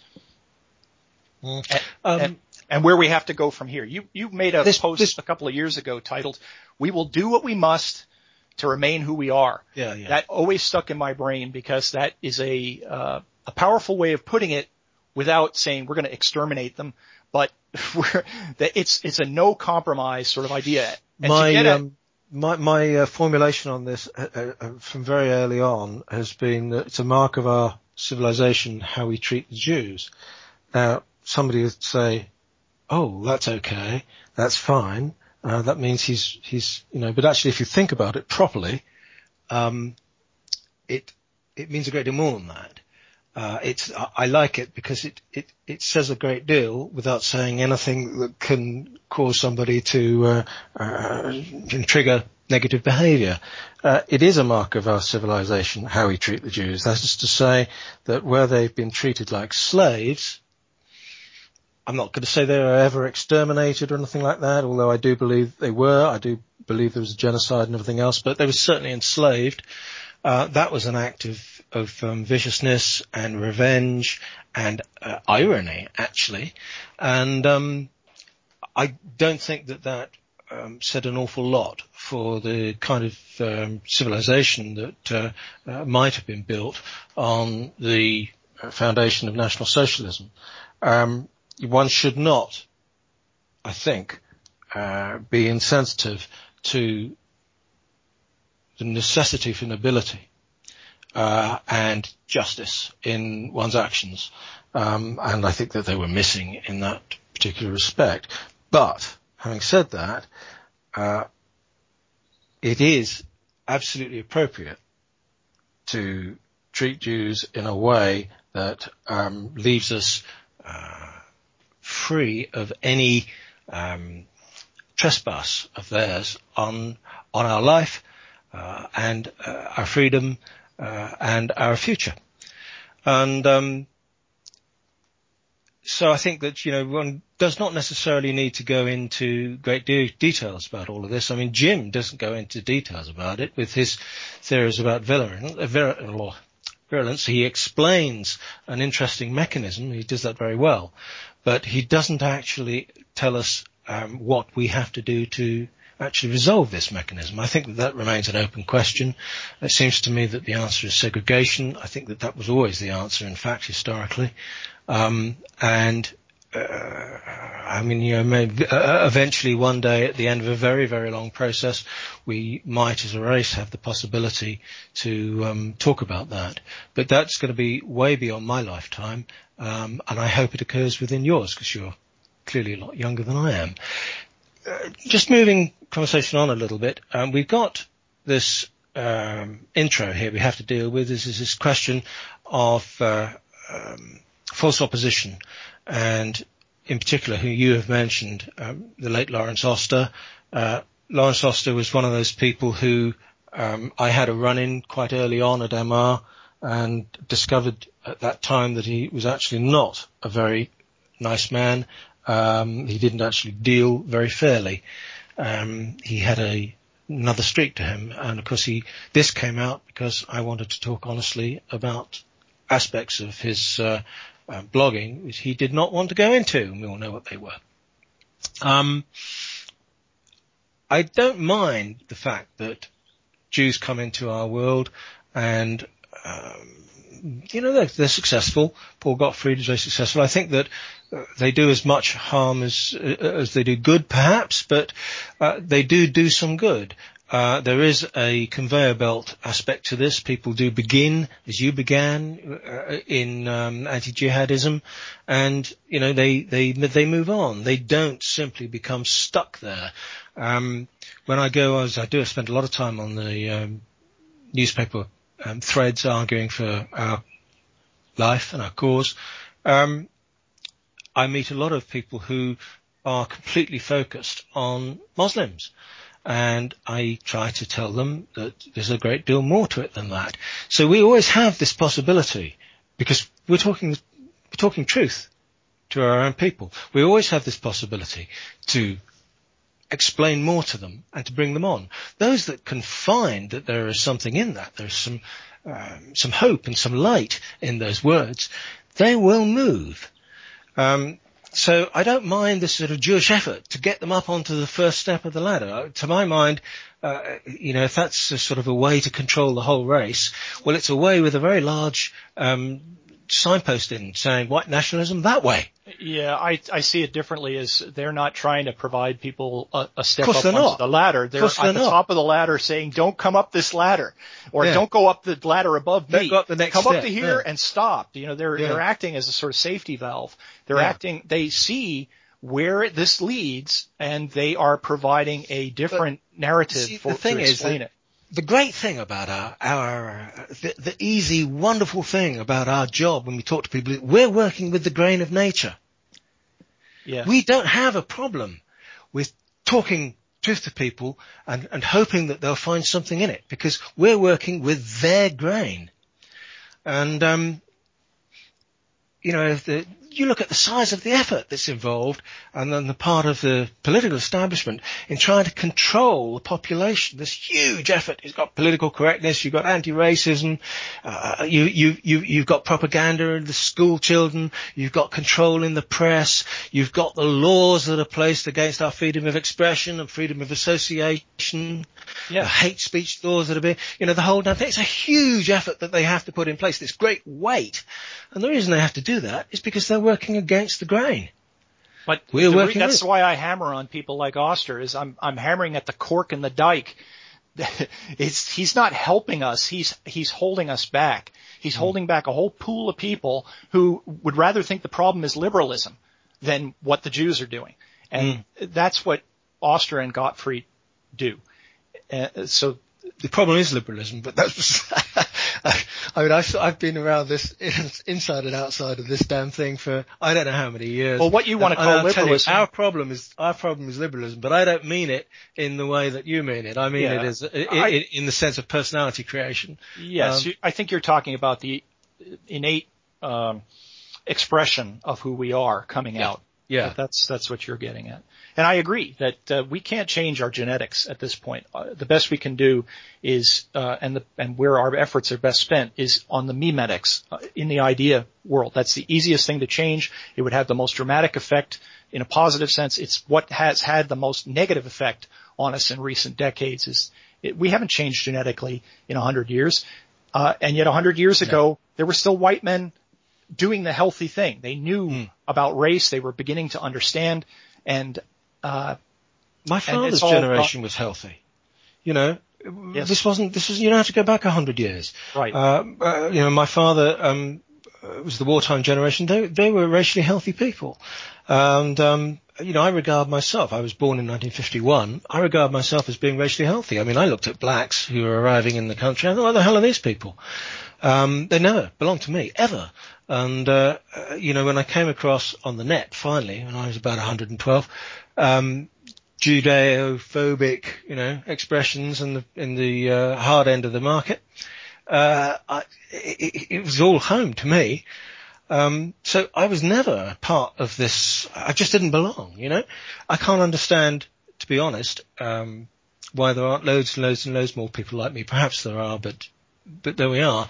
And where we have to go from here. You made a post a couple of years ago titled, "We will do what we must to remain who we are." Yeah. That always stuck in my brain because that is a powerful way of putting it without saying we're going to exterminate them, but it's a no compromise sort of idea. And my formulation on this from very early on has been that it's a mark of our civilization how we treat the Jews. Now, somebody would say, "Oh, that's okay, that's fine. That means he's but actually, if you think about it properly, it means a great deal more than that. I like it because it says a great deal without saying anything that can cause somebody to can trigger negative behavior. It is a mark of our civilization how we treat the Jews. That is to say that where they've been treated like slaves, I'm not going to say they were ever exterminated or anything like that, although I do believe they were. I do believe there was a genocide and everything else, but they were certainly enslaved. That was an act of viciousness and revenge and irony, actually. And I don't think that said an awful lot for the kind of civilization that might have been built on the foundation of National Socialism. One should not, I think, be insensitive to the necessity for nobility and justice in one's actions. And I think that they were missing in that particular respect. But having said that, it is absolutely appropriate to treat Jews in a way that leaves us free of any trespass of theirs on our life and our freedom and our future. And so I think that one does not necessarily need to go into great details about all of this. I mean, Jim doesn't go into details about it with his theories about virulence. He explains an interesting mechanism. He does that very well. But he doesn't actually tell us what we have to do to actually resolve this mechanism. I think that remains an open question. It seems to me that the answer is segregation. I think that was always the answer, in fact, historically. Maybe eventually one day at the end of a very, very long process, we might as a race have the possibility to talk about that. But that's going to be way beyond my lifetime, and I hope it occurs within yours, because you're clearly a lot younger than I am. Just moving conversation on a little bit, we've got this intro here we have to deal with. This is this question of false opposition, and in particular who you have mentioned, the late Lawrence Oster. Lawrence Oster was one of those people who I had a run-in quite early on at MR and discovered at that time that he was actually not a very nice man. He didn't actually deal very fairly. He had another streak to him, and of course this came out because I wanted to talk honestly about aspects of his blogging which he did not want to go into, and we all know what they were. I don't mind the fact that Jews come into our world and they're successful. Paul Gottfried is very successful. I think that they do as much harm as they do good, perhaps, but they do some good. There is a conveyor belt aspect to this. People do begin, as you began, in anti-jihadism, and they move on. They don't simply become stuck there. when I go, as I do, I spend a lot of time on the newspaper threads arguing for our life and our cause. I meet a lot of people who are completely focused on Muslims, and I try to tell them that there's a great deal more to it than that. So we always have this possibility, because we're talking truth to our own people. We always have this possibility to explain more to them and to bring them on. Those that can find that there is something in that, there's some hope and some light in those words, they will move. So I don't mind this sort of Jewish effort to get them up onto the first step of the ladder. To my mind, if that's a sort of a way to control the whole race, well, it's a way with a very large signpost in saying white nationalism that way. Yeah, I see it differently, as they're not trying to provide people a step up onto not. the ladder. They're at the top of the ladder saying, don't come up this ladder, or don't go up the ladder above me. Go up the next come step. Up to here and stop. They're acting as a sort of safety valve. They see where this leads, and they are providing a different narrative to explain it. The great thing about the easy, wonderful thing about our job when we talk to people is we're working with the grain of nature. Yeah. We don't have a problem with talking truth to people and hoping that they'll find something in it, because we're working with their grain. And, if you look at the size of the effort that's involved, and then the part of the political establishment in trying to control the population. This huge effort. You've got political correctness, you've got anti-racism, you've got propaganda in the school children, you've got control in the press, you've got the laws that are placed against our freedom of expression and freedom of association, the hate speech laws that are being, the whole damn thing. It's a huge effort that they have to put in place, this great weight. And the reason they have to do that is because they're working against the grain. But that's why I hammer on people like Oster, is I'm hammering at the cork in the dike. He's not helping us. He's holding us back. He's holding back a whole pool of people who would rather think the problem is liberalism than what the Jews are doing. And that's what Oster and Gottfried do. So the problem is liberalism, but that's, I've been around this inside and outside of this damn thing for I don't know how many years. Well, what you want to call liberalism. Our problem is liberalism, but I don't mean it in the way that you mean it. I mean it as in the sense of personality creation. Yes, I think you're talking about the innate expression of who we are coming out. Yeah, that's what you're getting at. And I agree that we can't change our genetics at this point. The best we can do is, and where our efforts are best spent is on the memetics in the idea world. That's the easiest thing to change. It would have the most dramatic effect in a positive sense. It's what has had the most negative effect on us in recent decades. We haven't changed genetically in 100 years, and yet 100 years ago there were still white men doing the healthy thing. They knew about race. They were beginning to understand. And my father's generation was healthy. This was, you don't have to go back 100 years. Right. My father, was the wartime generation. They were racially healthy people. And, I regard myself, I was born in 1951. I regard myself as being racially healthy. I mean, I looked at blacks who were arriving in the country. I thought, what the hell are these people? They never belonged to me, ever. And, when I came across on the net, finally, when I was about 112, Judeo-phobic, expressions in the hard end of the market, it was all home to me. So I was never part of this. I just didn't belong, I can't understand, to be honest, why there aren't loads and loads and loads more people like me. Perhaps there are, but there we are.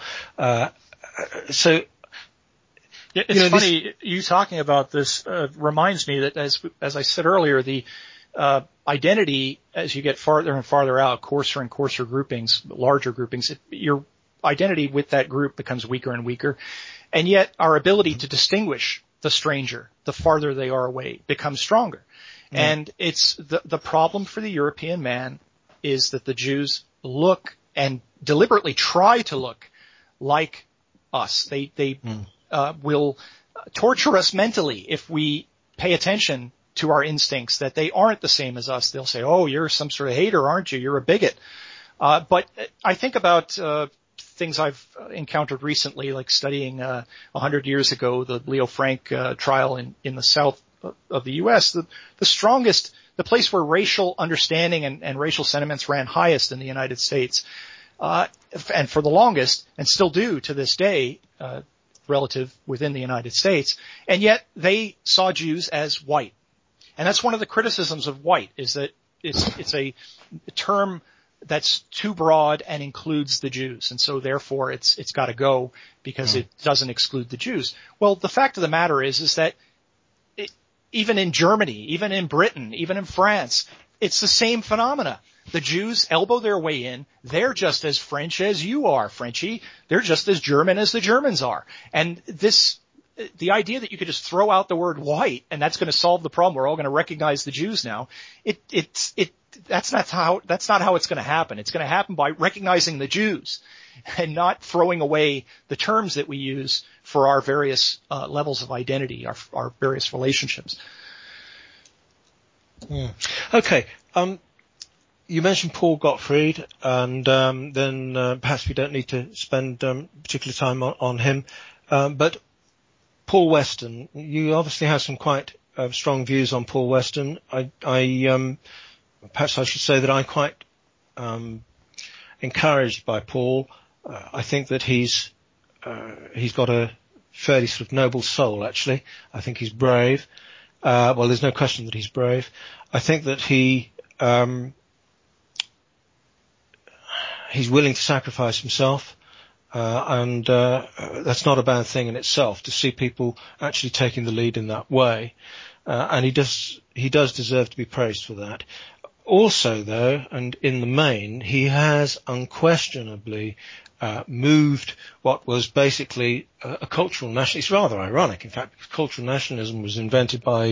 It's funny, you talking about this reminds me that as I said earlier, the identity, as you get farther and farther out, coarser and coarser groupings, larger groupings, your identity with that group becomes weaker and weaker. And yet our ability to distinguish the stranger, the farther they are away, becomes stronger. And it's the problem for the European man is that the Jews look and deliberately try to look like us. They will torture us mentally if we pay attention to our instincts, that they aren't the same as us. They'll say, oh, you're some sort of hater, aren't you? You're a bigot. But I think about things I've encountered recently, like studying 100 years ago, the Leo Frank trial in the south of the U.S. The strongest, the place where racial understanding and racial sentiments ran highest in the United States, and for the longest, and still do to this day, relative within the United States, and yet they saw Jews as white. And that's one of the criticisms of white, is that it's a term that's too broad and includes the Jews, and so therefore it's got to go because it doesn't exclude the Jews. Well, the fact of the matter is that even in Germany, even in Britain, even in France, it's the same phenomena. The Jews elbow their way in. They're just as French as you are, Frenchie. They're just as German as the Germans are. And the idea that you could just throw out the word white and that's going to solve the problem, we're all going to recognize the Jews now, that's not how it's going to happen. It's going to happen by recognizing the Jews and not throwing away the terms that we use for our various levels of identity, our various relationships. Okay. You mentioned Paul Gottfried, and then perhaps we don't need to spend particular time on him. But Paul Weston, you obviously have some quite strong views on Paul Weston. Perhaps I should say that I'm quite encouraged by Paul. I think that he's got a fairly sort of noble soul, actually. I think he's brave. Well, there's no question that he's brave. I think that he's willing to sacrifice himself, and that's not a bad thing in itself, to see people actually taking the lead in that way. And he does deserve to be praised for that. Also, though, and in the main, he has unquestionably moved what was basically a cultural nationalism. It's rather ironic, in fact, because cultural nationalism was invented by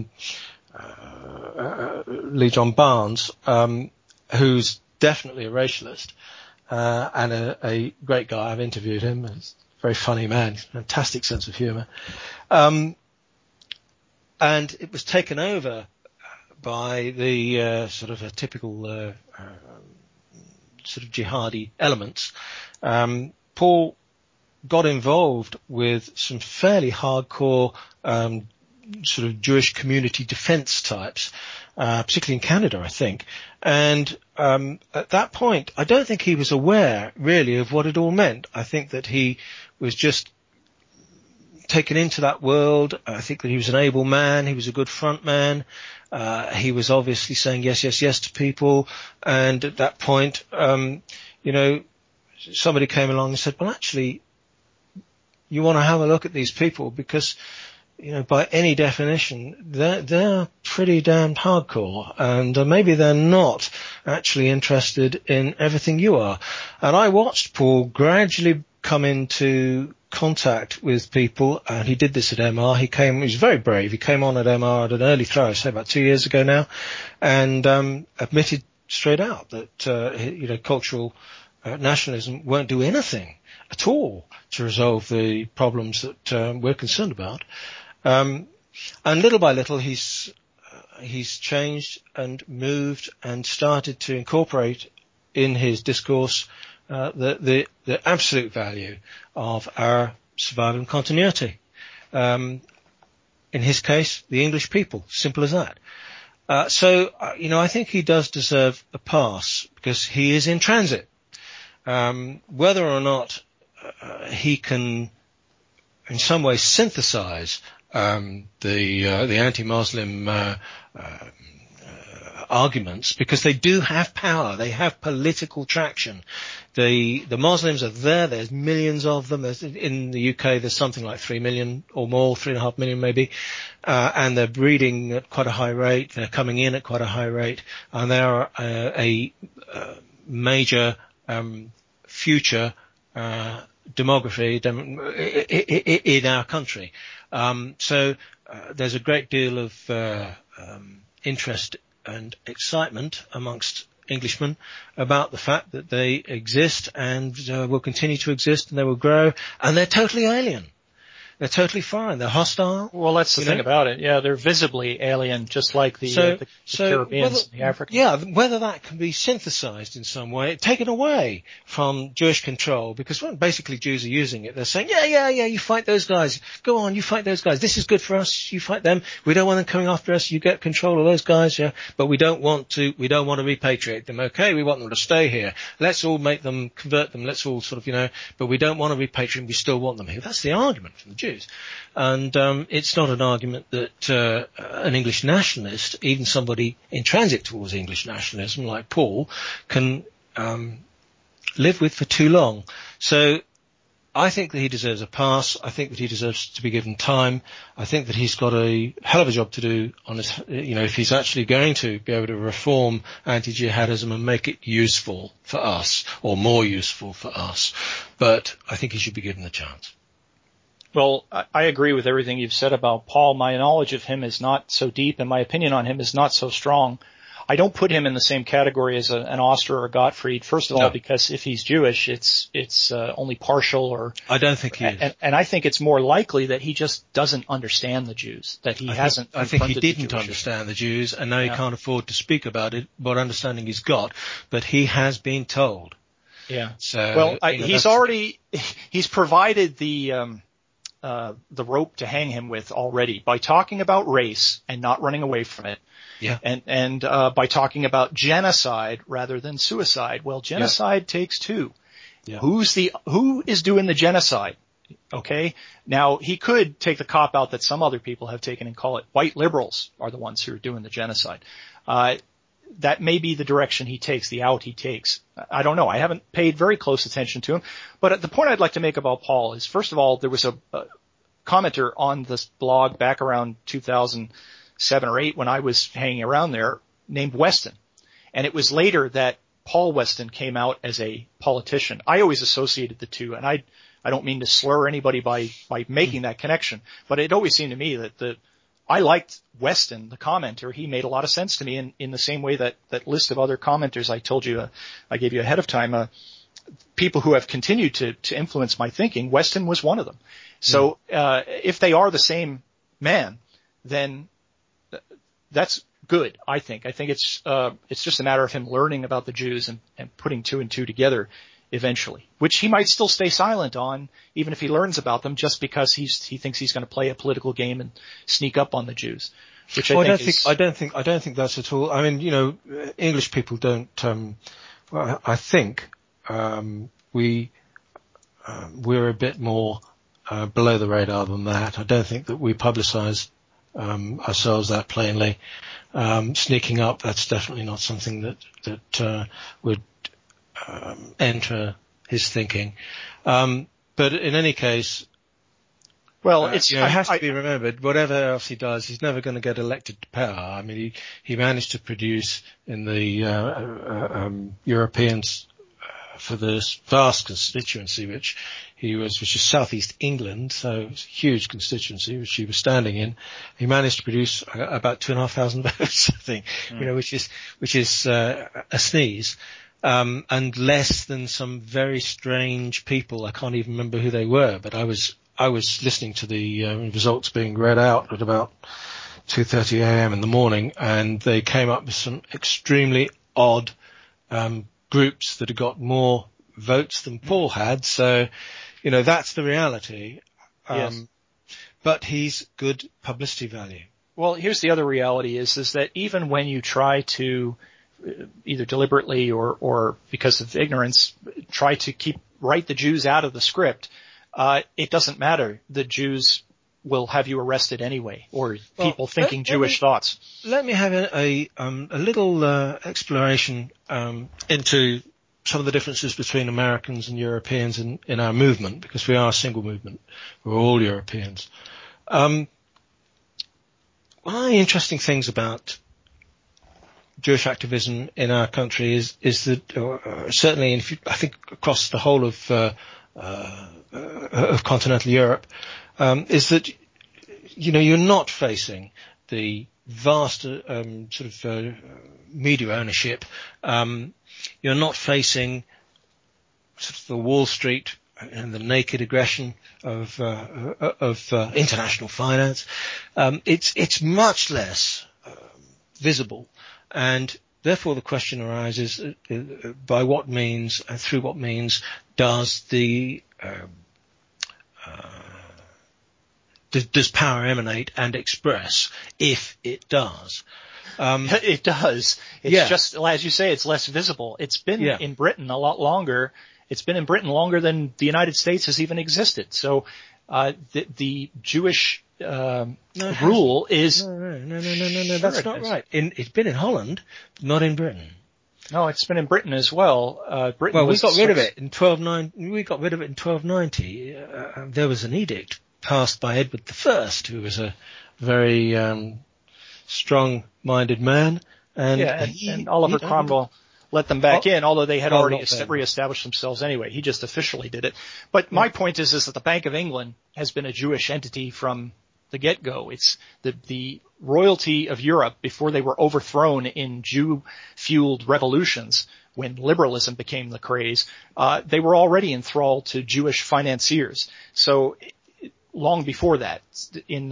Lee John Barnes, who's definitely a racialist and a great guy. I've interviewed him. He's a very funny man, fantastic sense of humour. And it was taken over by the sort of a typical sort of jihadi elements. Paul got involved with some fairly hardcore sort of Jewish community defense types, particularly in Canada, I think. And at that point, I don't think he was aware really of what it all meant. I think that he was just taken into that world. I think that he was an able man. He was a good front man. He was obviously saying yes, yes, yes to people. And at that point, somebody came along and said, well, actually, you want to have a look at these people because, by any definition, they're pretty damned hardcore, and maybe they're not actually interested in everything you are. And I watched Paul gradually come into contact with people, and he did this at MR. He was very brave. He came on at MR at an early throw, say about 2 years ago now, and admitted straight out that cultural nationalism won't do anything at all to resolve the problems that we're concerned about. And little by little, he's changed and moved and started to incorporate in his discourse the absolute value of our survival and continuity. In his case, the English people, simple as that. So I think he does deserve a pass because he is in transit. Whether or not he can, in some way, synthesize the anti-Muslim arguments, because they do have power, they have political traction. The Muslims are there. There's millions of them. In the UK, there's something like 3 million or more, 3.5 million maybe, and they're breeding at quite a high rate. They're coming in at quite a high rate, and they are a major future demography in our country. So there's a great deal of interest and excitement amongst Englishmen about the fact that they exist and will continue to exist, and they will grow, and they're totally alien. They're totally fine. They're hostile. Well, that's the thing about it. Yeah, they're visibly alien, just like the Caribbeans and the Africans. Yeah, whether that can be synthesized in some way, taken away from Jewish control, because when basically Jews are using it, they're saying, yeah, you fight those guys. Go on, you fight those guys. This is good for us. You fight them. We don't want them coming after us. You get control of those guys, yeah. But we don't want to repatriate them. Okay, we want them to stay here. Let's all convert them. Let's all sort of, but we don't want to repatriate them. We still want them here. That's the argument from the Jews. And it's not an argument that an English nationalist, even somebody in transit towards English nationalism like Paul, can live with for too long. So I think that he deserves a pass. I think that he deserves to be given time. I think that he's got a hell of a job to do on his, if he's actually going to be able to reform anti-jihadism and make it useful for us, or more useful for us. But I think he should be given the chance. Well, I agree with everything you've said about Paul. My knowledge of him is not so deep, and my opinion on him is not so strong. I don't put him in the same category as an Oster or a Gottfried. First of all, because if he's Jewish, it's only partial, or I don't think he is. And I think it's more likely that he just doesn't understand the Jews. That he hasn't. I think he didn't understand the Jews, and now he can't afford to speak about it. What understanding he's got, but he has been told. Yeah. So he's provided the rope to hang him with already by talking about race and not running away from it. Yeah. And by talking about genocide rather than suicide. Well, genocide takes two. Yeah. Who is doing the genocide? Okay. Now, he could take the cop out that some other people have taken and call it white liberals are the ones who are doing the genocide. That may be the direction he takes, the out he takes. I don't know. I haven't paid very close attention to him. But the point I'd like to make about Paul is, first of all, there was a commenter on this blog back around 2007 or 8 when I was hanging around there named Weston. And it was later that Paul Weston came out as a politician. I always associated the two, and I don't mean to slur anybody by making that connection, but it always seemed to me that I liked Weston, the commenter. He made a lot of sense to me in the same way that list of other commenters I told you, I gave you ahead of time, people who have continued to influence my thinking. Weston was one of them. So, if they are the same man, then that's good, I think. I think it's just a matter of him learning about the Jews and putting two and two together eventually, which he might still stay silent on, even if he learns about them, just because he thinks he's going to play a political game and sneak up on the Jews. Which I don't think that's at all. I mean, English people don't. I think we're a bit more below the radar than that. I don't think that we publicise ourselves that plainly. Sneaking up, that's definitely not something that would enter his thinking. But in any case, well, it has to be remembered, whatever else he does, he's never going to get elected to power. I mean, he managed to produce in the Europeans for this vast constituency, which is Southeast England, so it's a huge constituency which he was standing in. He managed to produce about 2,500 votes, I think, which is a sneeze. And less than some very strange people. I can't even remember who they were, but I was listening to the results being read out at about 2:30 a.m. in the morning, and they came up with some extremely odd groups that had got more votes than Paul had. So, that's the reality. Yes. But he's good publicity value. Well, here's the other reality is that even when you try to either deliberately or because of ignorance, try to write the Jews out of the script, it doesn't matter. The Jews will have you arrested anyway, or people thinking Jewish thoughts. Let me have a little exploration into some of the differences between Americans and Europeans in our movement, because we are a single movement. We're all Europeans. One of the interesting things about Jewish activism in our country is that certainly, I think across the whole of continental Europe, is that you're not facing the vast media ownership. You're not facing sort of the Wall Street and the naked aggression of international finance, it's much less visible, and therefore the question arises: by what means, and through what means, does does power emanate and express, if it does? It does. It's just, as you say, it's less visible. It's been in Britain a lot longer. It's been in Britain longer than the United States has even existed. So, the Jewish, rule is... No, that's not right. It's been in Holland, not in Britain. No, it's been in Britain as well. Britain we got rid of it in 1290. There was an edict passed by Edward I, who was a very, strong-minded man, and Oliver Cromwell let them back in, although they had already reestablished themselves anyway. He just officially did it. But my point is that the Bank of England has been a Jewish entity from the get-go. It's the royalty of Europe before they were overthrown in Jew-fueled revolutions. When liberalism became the craze, they were already enthralled to Jewish financiers. So long before that, in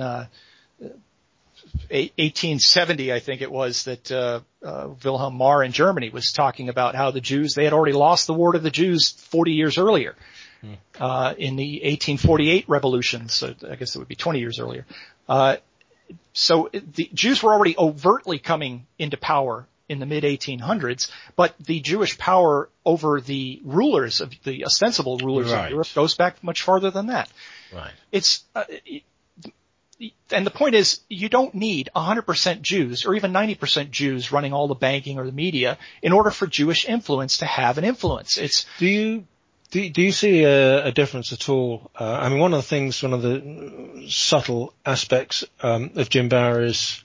1870, I think it was, that Wilhelm Marr in Germany was talking about how the Jews, they had already lost the war to the Jews 40 years earlier. In the 1848 revolution, so I guess it would be 20 years earlier. So the Jews were already overtly coming into power in the mid-1800s, but the Jewish power over the rulers, of the ostensible rulers of Europe, goes back much farther than that. Right. It's and the point is, you don't need 100% Jews or even 90% Jews running all the banking or the media in order for Jewish influence to have an influence. Do you see a difference at all? I mean, one of the subtle aspects of Jim Bower's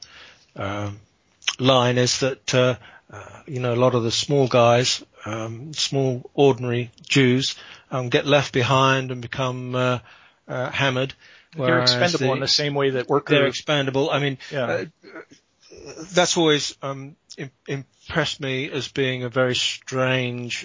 line is that a lot of the small guys, small ordinary Jews, get left behind and become hammered. They're expendable in the same way that workers... They're expendable. I mean, that's always impressed me as being a very strange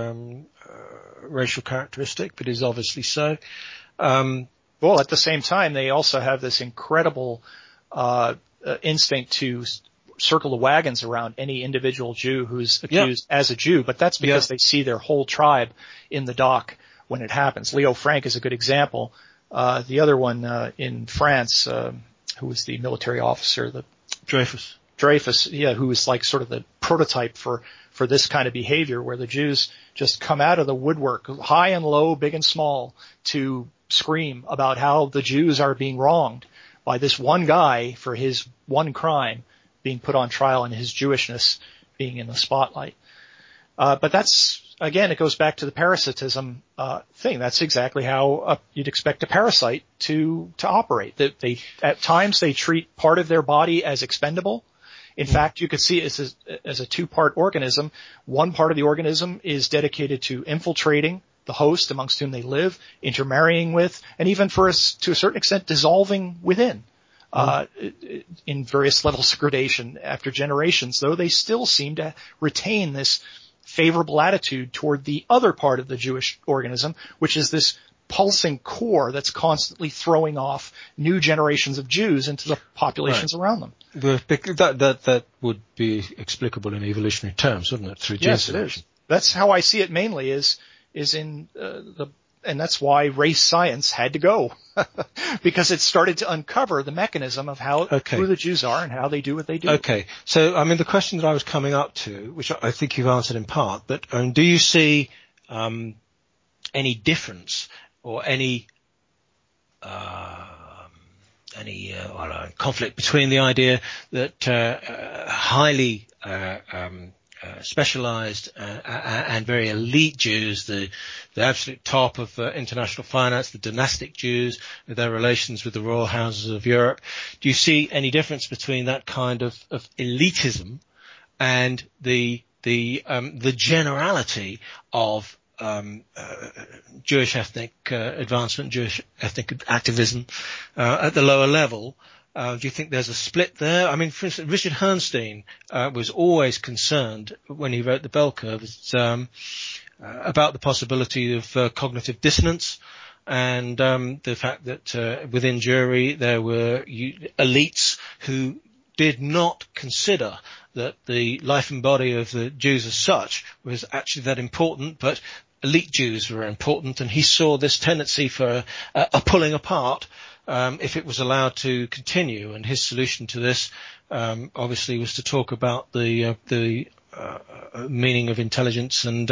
racial characteristic, but is obviously so. Well, at the same time, they also have this incredible instinct to circle the wagons around any individual Jew who's accused as a Jew, but that's because they see their whole tribe in the dock when it happens. Leo Frank is a good example. The other one in France, who was the military officer, Dreyfus, who was like sort of the prototype for this kind of behavior, where the Jews just come out of the woodwork, high and low, big and small, to scream about how the Jews are being wronged by this one guy for his one crime being put on trial and his Jewishness being in the spotlight. But that's, again, it goes back to the parasitism thing. That's exactly how you'd expect a parasite to operate. That at times they treat part of their body as expendable. In fact, you could see it as a two-part organism. One part of the organism is dedicated to infiltrating the host amongst whom they live, intermarrying with, and even to a certain extent dissolving within. In various levels of gradation after generations, though they still seem to retain this favorable attitude toward the other part of the Jewish organism, which is this pulsing core that's constantly throwing off new generations of Jews into the populations around them. That would be explicable in evolutionary terms, wouldn't it? Through gene selection. It is. That's how I see it mainly, is in and that's why race science had to go, because it started to uncover the mechanism of who the Jews are and how they do what they do. Okay. So, I mean, the question that I was coming up to, which I think you've answered in part, but do you see any difference or any conflict between the idea that highly specialized and very elite Jews, the absolute top of international finance, the dynastic Jews, with their relations with the royal houses of Europe? Do you see any difference between that kind of elitism and the generality of Jewish ethnic advancement, Jewish ethnic activism at the lower level? Do you think there's a split there? I mean, for instance, Richard Herrnstein was always concerned when he wrote The Bell Curve about the possibility of cognitive dissonance, and the fact that within Jewry there were elites who did not consider that the life and body of the Jews as such was actually that important, but elite Jews were important, and he saw this tendency for a pulling apart if it was allowed to continue. And his solution to this obviously was to talk about the meaning of intelligence and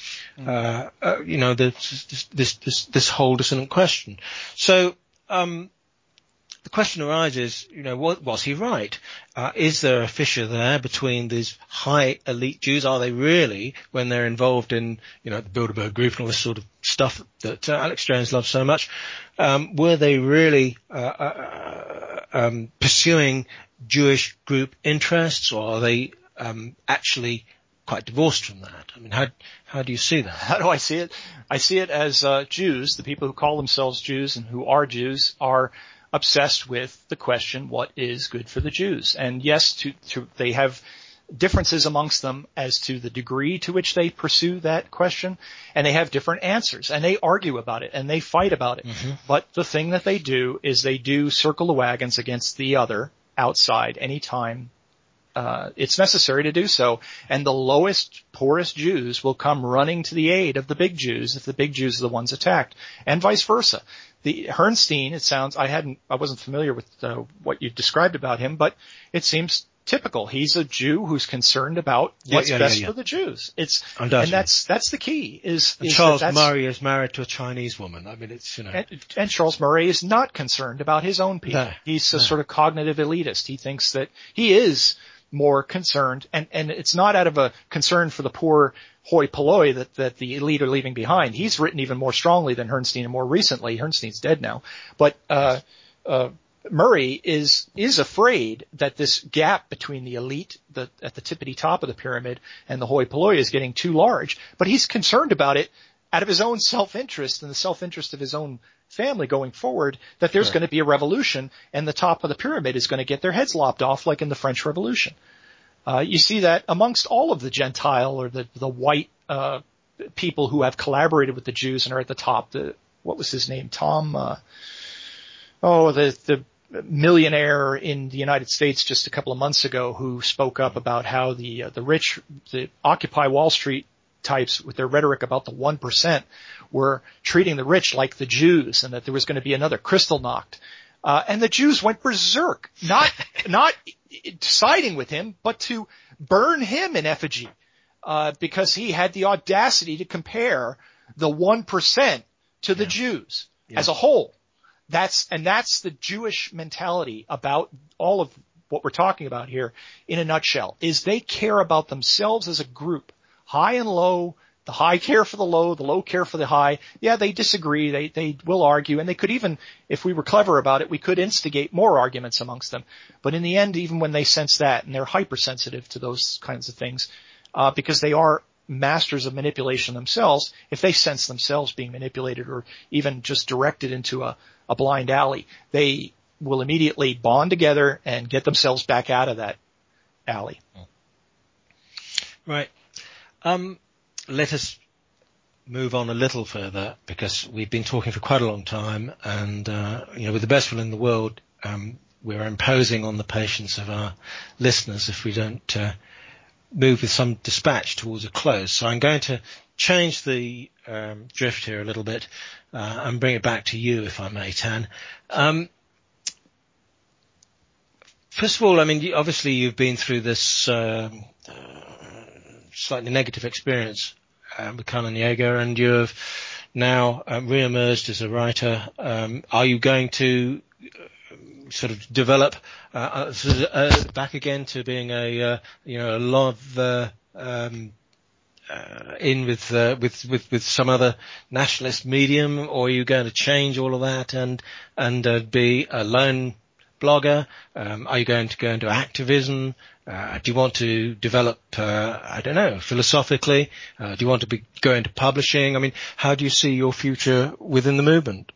this whole dissonant question. So the question arises, was he right? Is there a fissure there between these high elite Jews? Are they really, when they're involved in, the Bilderberg Group and all this sort of stuff that Alex Jones loves so much, were they really pursuing Jewish group interests, or are they actually quite divorced from that? I mean, how do you see that? How do I see it? I see it as Jews, the people who call themselves Jews and who are Jews, are obsessed with the question, what is good for the Jews? And yes, they have differences amongst them as to the degree to which they pursue that question, and they have different answers, and they argue about it, and they fight about it. Mm-hmm. But the thing that they do is they do circle the wagons against the other outside anytime it's necessary to do so. And the lowest, poorest Jews will come running to the aid of the big Jews if the big Jews are the ones attacked, and vice versa. The Herrnstein, it sounds, I wasn't familiar with what you described about him, but it seems typical. He's a Jew who's concerned about what's best for the Jews. And that's the key. Is Charles Murray is married to a Chinese woman. I mean, it's and Charles Murray is not concerned about his own people. No, he's a sort of cognitive elitist. He thinks that he is more concerned, and it's not out of a concern for the poor hoi polloi that the elite are leaving behind. He's written even more strongly than Herrnstein, and more recently, Herrnstein's dead now, but Murray is afraid that this gap between the elite at the tippity top of the pyramid and the hoi polloi is getting too large, but he's concerned about it out of his own self-interest and the self-interest of his own family going forward, that there's going to be a revolution and the top of the pyramid is going to get their heads lopped off like in the French Revolution. You see that amongst all of the Gentile or the white people who have collaborated with the Jews and are at the top. What was his name? Tom, the millionaire in the United States just a couple of months ago who spoke up about how the rich, the Occupy Wall Street types with their rhetoric about the 1% were treating the rich like the Jews, and that there was going to be another Kristallnacht. And the Jews went berserk, not siding with him, but to burn him in effigy, because he had the audacity to compare the 1% to the Jews as a whole. That's the Jewish mentality about all of what we're talking about here in a nutshell, is they care about themselves as a group, high and low. The high care for the low care for the high. Yeah, they disagree. They will argue, and they could even, if we were clever about it, we could instigate more arguments amongst them. But in the end, even when they sense that, and they're hypersensitive to those kinds of things, because they are masters of manipulation themselves, if they sense themselves being manipulated or even just directed into a blind alley, they will immediately bond together and get themselves back out of that alley. Right. Let us move on a little further, because we've been talking for quite a long time, and with the best will in the world, we're imposing on the patience of our listeners if we don't move with some dispatch towards a close. So I'm going to change the drift here a little bit and bring it back to you, if I may, Tan. First of all, I mean, obviously you've been through this slightly negative experience with Karl Jaeger, and you have now re-emerged as a writer. Are you going to sort of develop back again to being a love in with some other nationalist medium, or are you going to change all of that and be a lone blogger? Are you going to go into activism? Do you want to develop, philosophically? Do you want to go into publishing? I mean, how do you see your future within the movement?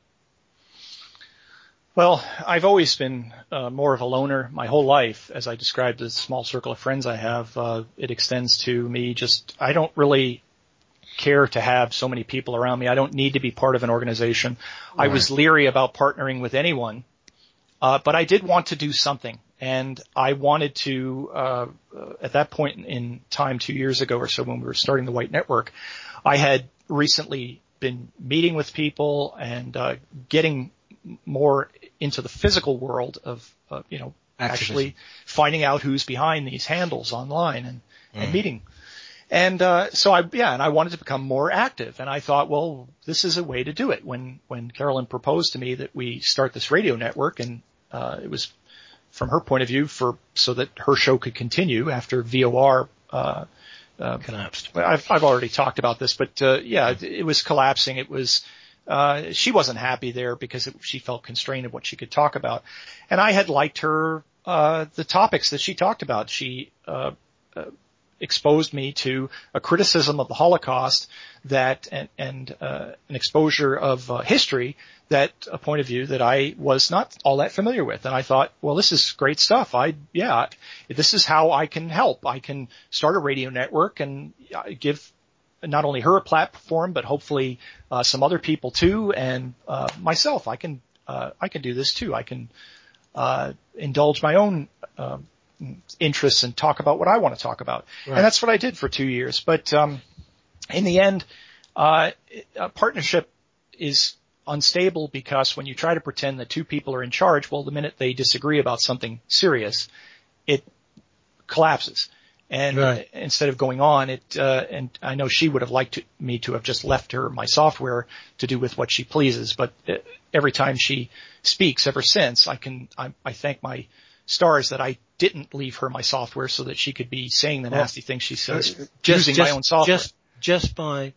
Well, I've always been more of a loner my whole life. As I described the small circle of friends I have, it extends to me I don't really care to have so many people around me. I don't need to be part of an organization. Right. I was leery about partnering with anyone, but I did want to do something. And I wanted to, at that point in time 2 years ago or so when we were starting the White Network, I had recently been meeting with people and getting more into the physical world of, actually finding out who's behind these handles online and meeting. And so I wanted to become more active. And I thought, well, this is a way to do it. When Carolyn proposed to me that we start this radio network, and it was from her point of view so that her show could continue after VOR collapsed. I've already talked about this, but it was collapsing. It was she wasn't happy there because she felt constrained of what she could talk about, and I had liked her the topics that she talked about. She exposed me to a criticism of the Holocaust and an exposure of history, that a point of view that I was not all that familiar with. And I thought, well, this is great stuff. This is how I can help. I can start a radio network and give not only her a platform, but hopefully some other people too, and myself. I can do this too. I can indulge my own interests and talk about what I want to talk about. Right. And that's what I did for 2 years. But in the end, a partnership is unstable because when you try to pretend that two people are in charge, well, the minute they disagree about something serious, it collapses. And right. Instead of going on, and I know she would have liked me to have just left her my software to do with what she pleases, but every time she speaks ever since, I thank my stars that I didn't leave her my software so that she could be saying the nasty things she says using my own software. Just by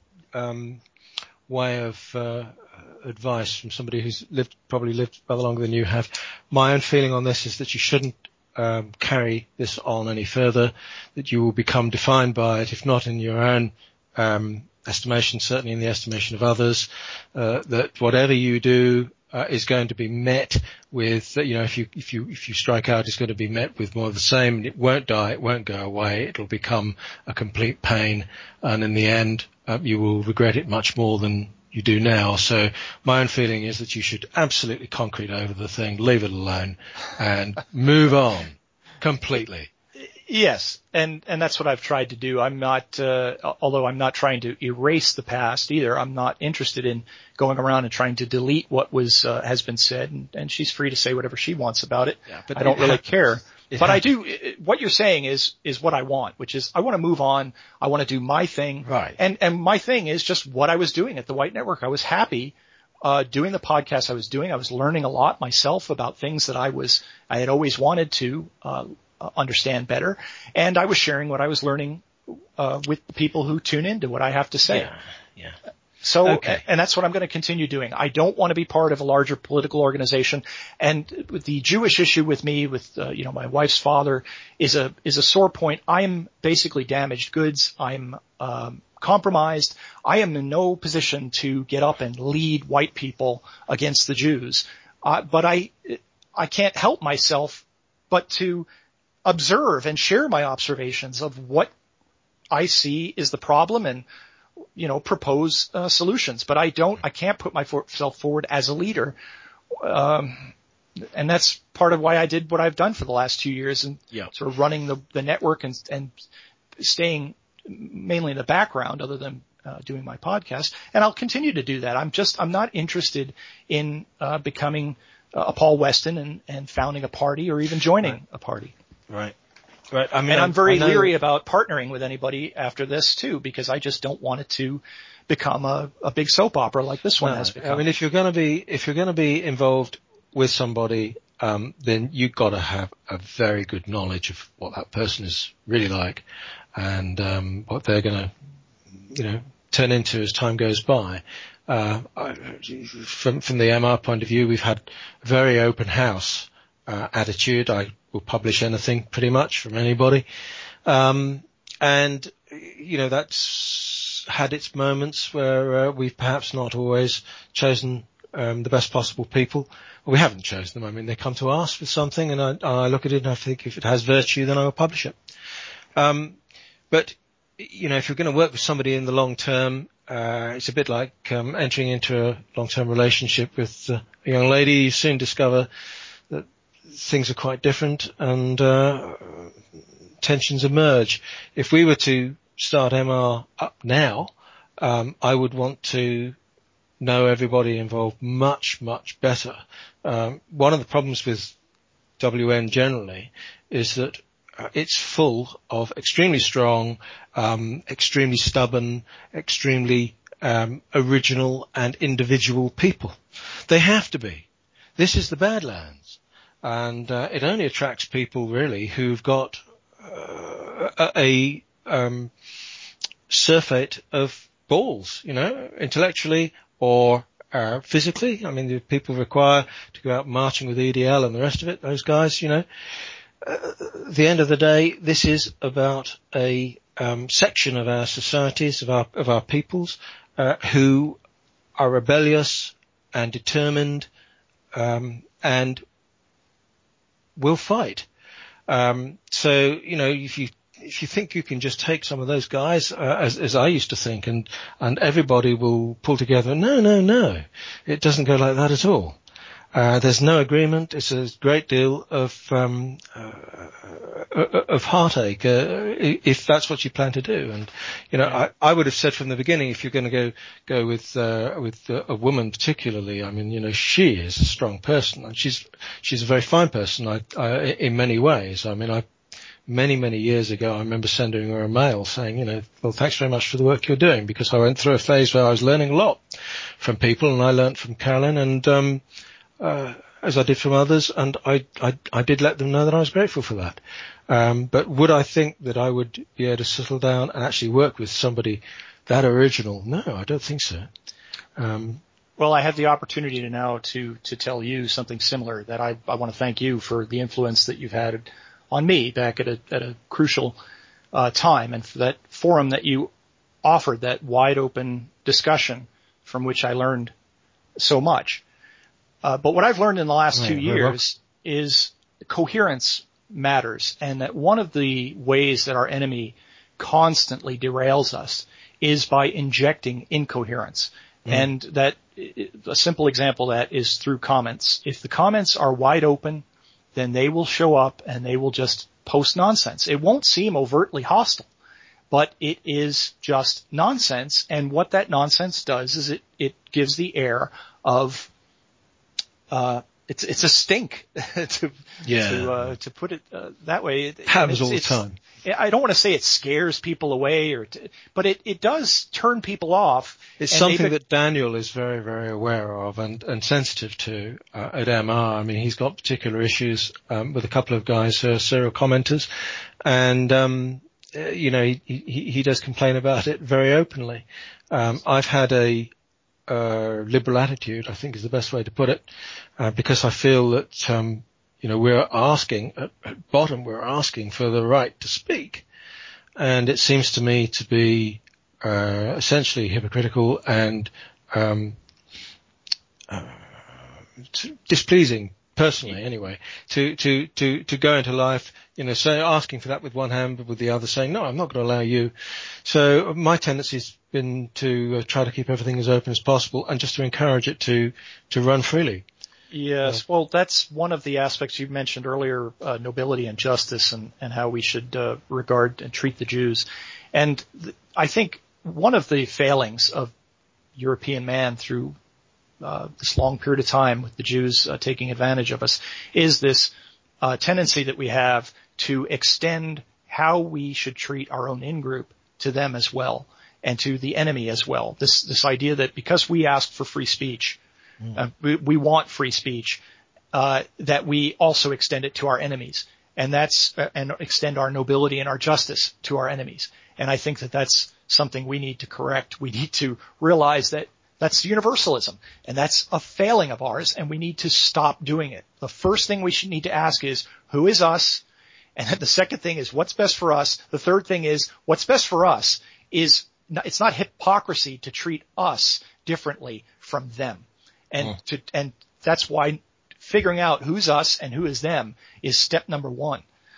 way of advice from somebody who's probably lived rather longer than you have, my own feeling on this is that you shouldn't carry this on any further, that you will become defined by it, if not in your own estimation, certainly in the estimation of others, that whatever you do is going to be met with, if you strike out, it's going to be met with more of the same. It won't die, it won't go away, it'll become a complete pain, and in the end, you will regret it much more than you do now. So my own feeling is that you should absolutely concrete over the thing, leave it alone, and move on completely. Yes, and that's what I've tried to do. I'm not, although I'm not trying to erase the past either. I'm not interested in going around and trying to delete what has been said, and she's free to say whatever she wants about it. Yeah, but I don't really care. But I do, what you're saying is what I want, which is I want to move on. I want to do my thing. Right. And my thing is just what I was doing at the White Network. I was happy, doing the podcast I was doing. I was learning a lot myself about things that I had always wanted to, understand better. And I was sharing what I was learning, with the people who tune into what I have to say. Yeah. So, okay. And that's what I'm going to continue doing. I don't want to be part of a larger political organization. And the Jewish issue with me, with, my wife's father is a sore point. I'm basically damaged goods. I'm, compromised. I am in no position to get up and lead white people against the Jews. But I can't help myself but to observe and share my observations of what I see is the problem and, propose solutions. But I can't put myself forward as a leader. And that's part of why I did what I've done for the last 2 years and sort of running the network and staying mainly in the background other than doing my podcast. And I'll continue to do that. I'm not interested in becoming a Paul Weston and founding a party or even joining a party. Right. I mean, I'm very leery about partnering with anybody after this too, because I just don't want it to become a big soap opera like this one has become. I mean, if you're going to be involved with somebody, then you've got to have a very good knowledge of what that person is really like, and what they're going to, turn into as time goes by. From the MR point of view, we've had a very open house attitude. I will publish anything pretty much from anybody. And, that's had its moments where we've perhaps not always chosen the best possible people. Well, we haven't chosen them. I mean, they come to us with something and I look at it and I think if it has virtue, then I will publish it. But if you're going to work with somebody in the long term, it's a bit like entering into a long-term relationship with a young lady. You soon discover that things are quite different and tensions emerge. If we were to start MR up now, I would want to know everybody involved much, much better. One of the problems with WN generally is that it's full of extremely strong, extremely stubborn, extremely original and individual people. They have to be. This is the Badlands. And it only attracts people really who've got a surfeit of balls, intellectually or physically. I mean, the people require to go out marching with EDL and the rest of it, those guys, At the end of the day, this is about a section of our societies, of our peoples, who are rebellious and determined, and will fight. So if you think you can just take some of those guys, as I used to think, and everybody will pull together, no, it doesn't go like that at all. There's no agreement. It's a great deal of heartache, if that's what you plan to do. And, I would have said from the beginning, if you're going to go with a woman particularly, I mean, she is a strong person and she's a very fine person, in many ways. I mean, many years ago, I remember sending her a mail saying, well, thanks very much for the work you're doing, because I went through a phase where I was learning a lot from people, and I learnt from Carolyn, and, as I did from others, and I did let them know that I was grateful for that. But would I think that I would be able to settle down and actually work with somebody that original? No, I don't think so. Well, I have the opportunity now to tell you something similar, that I want to thank you for the influence that you've had on me back at a crucial time, and for that forum that you offered, that wide open discussion from which I learned so much. But what I've learned in the last 2 years is coherence matters, and that one of the ways that our enemy constantly derails us is by injecting incoherence. And that a simple example of that is through comments. If the comments are wide open, then they will show up and they will just post nonsense. It won't seem overtly hostile, but it is just nonsense. And what that nonsense does is it gives the air of it's a stink to put it that way. It happens all the time. I don't want to say it scares people away, but it does turn people off. It's something that Daniel is very, very aware of and sensitive to at MR. I mean, he's got particular issues with a couple of guys who are serial commenters, and he does complain about it very openly. I've had a liberal attitude, I think is the best way to put it, because I feel that we're asking at bottom, we're asking for the right to speak, and it seems to me to be essentially hypocritical and displeasing, personally anyway, to go into life, say asking for that with one hand, but with the other saying, no, I'm not going to allow you. So my tendency's been to try to keep everything as open as possible and just to encourage it to run freely. Yes, well, that's one of the aspects you mentioned earlier, nobility and justice, and how we should regard and treat the Jews. And I think one of the failings of European man through this long period of time, with the Jews taking advantage of us, is this tendency that we have to extend how we should treat our own in-group to them as well, and to the enemy as well. This idea that because we ask for free speech, we want free speech, that we also extend it to our enemies, and and extend our nobility and our justice to our enemies. And I think that that's something we need to correct. We need to realize that that's universalism, and that's a failing of ours, and we need to stop doing it. The first thing we should need to ask is, who is us? And then the second thing is, what's best for us? The third thing is, what's best for us is, it's not hypocrisy to treat us differently from them. And that's why figuring out who's us and who is them is step number one.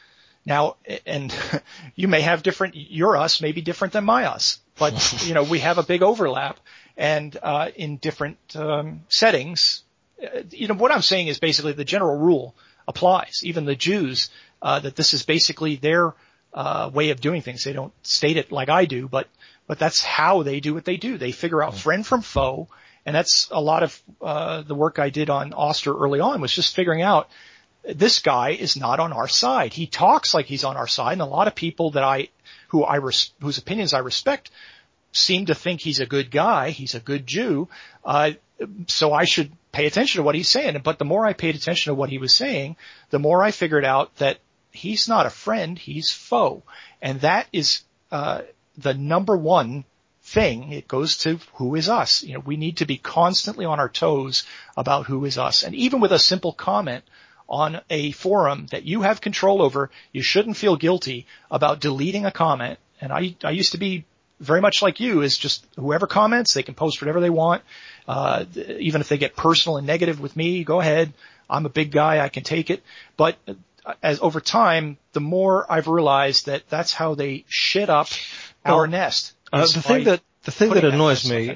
Now, and you may have different, your us may be different than my us, but we have a big overlap, and in different settings, what I'm saying is basically the general rule applies. Even the Jews, that this is basically their way of doing things. They don't state it like I do, but that's how they do what they do. They figure out friend from foe, and that's a lot of the work I did on Oster early on, was just figuring out this guy is not on our side. He talks like he's on our side, and a lot of people whose opinions I respect seem to think he's a good guy. He's a good Jew. So I should pay attention to what he's saying. But the more I paid attention to what he was saying, the more I figured out that he's not a friend, he's foe. And that is, the number one thing. It goes to who is us. We need to be constantly on our toes about who is us. And even with a simple comment on a forum that you have control over, you shouldn't feel guilty about deleting a comment. And I used to be very much like you, is just whoever comments, they can post whatever they want. Even if they get personal and negative with me, go ahead. I'm a big guy. I can take it. But as over time, the more I've realized that that's how they shit up our nest. The thing that annoys me,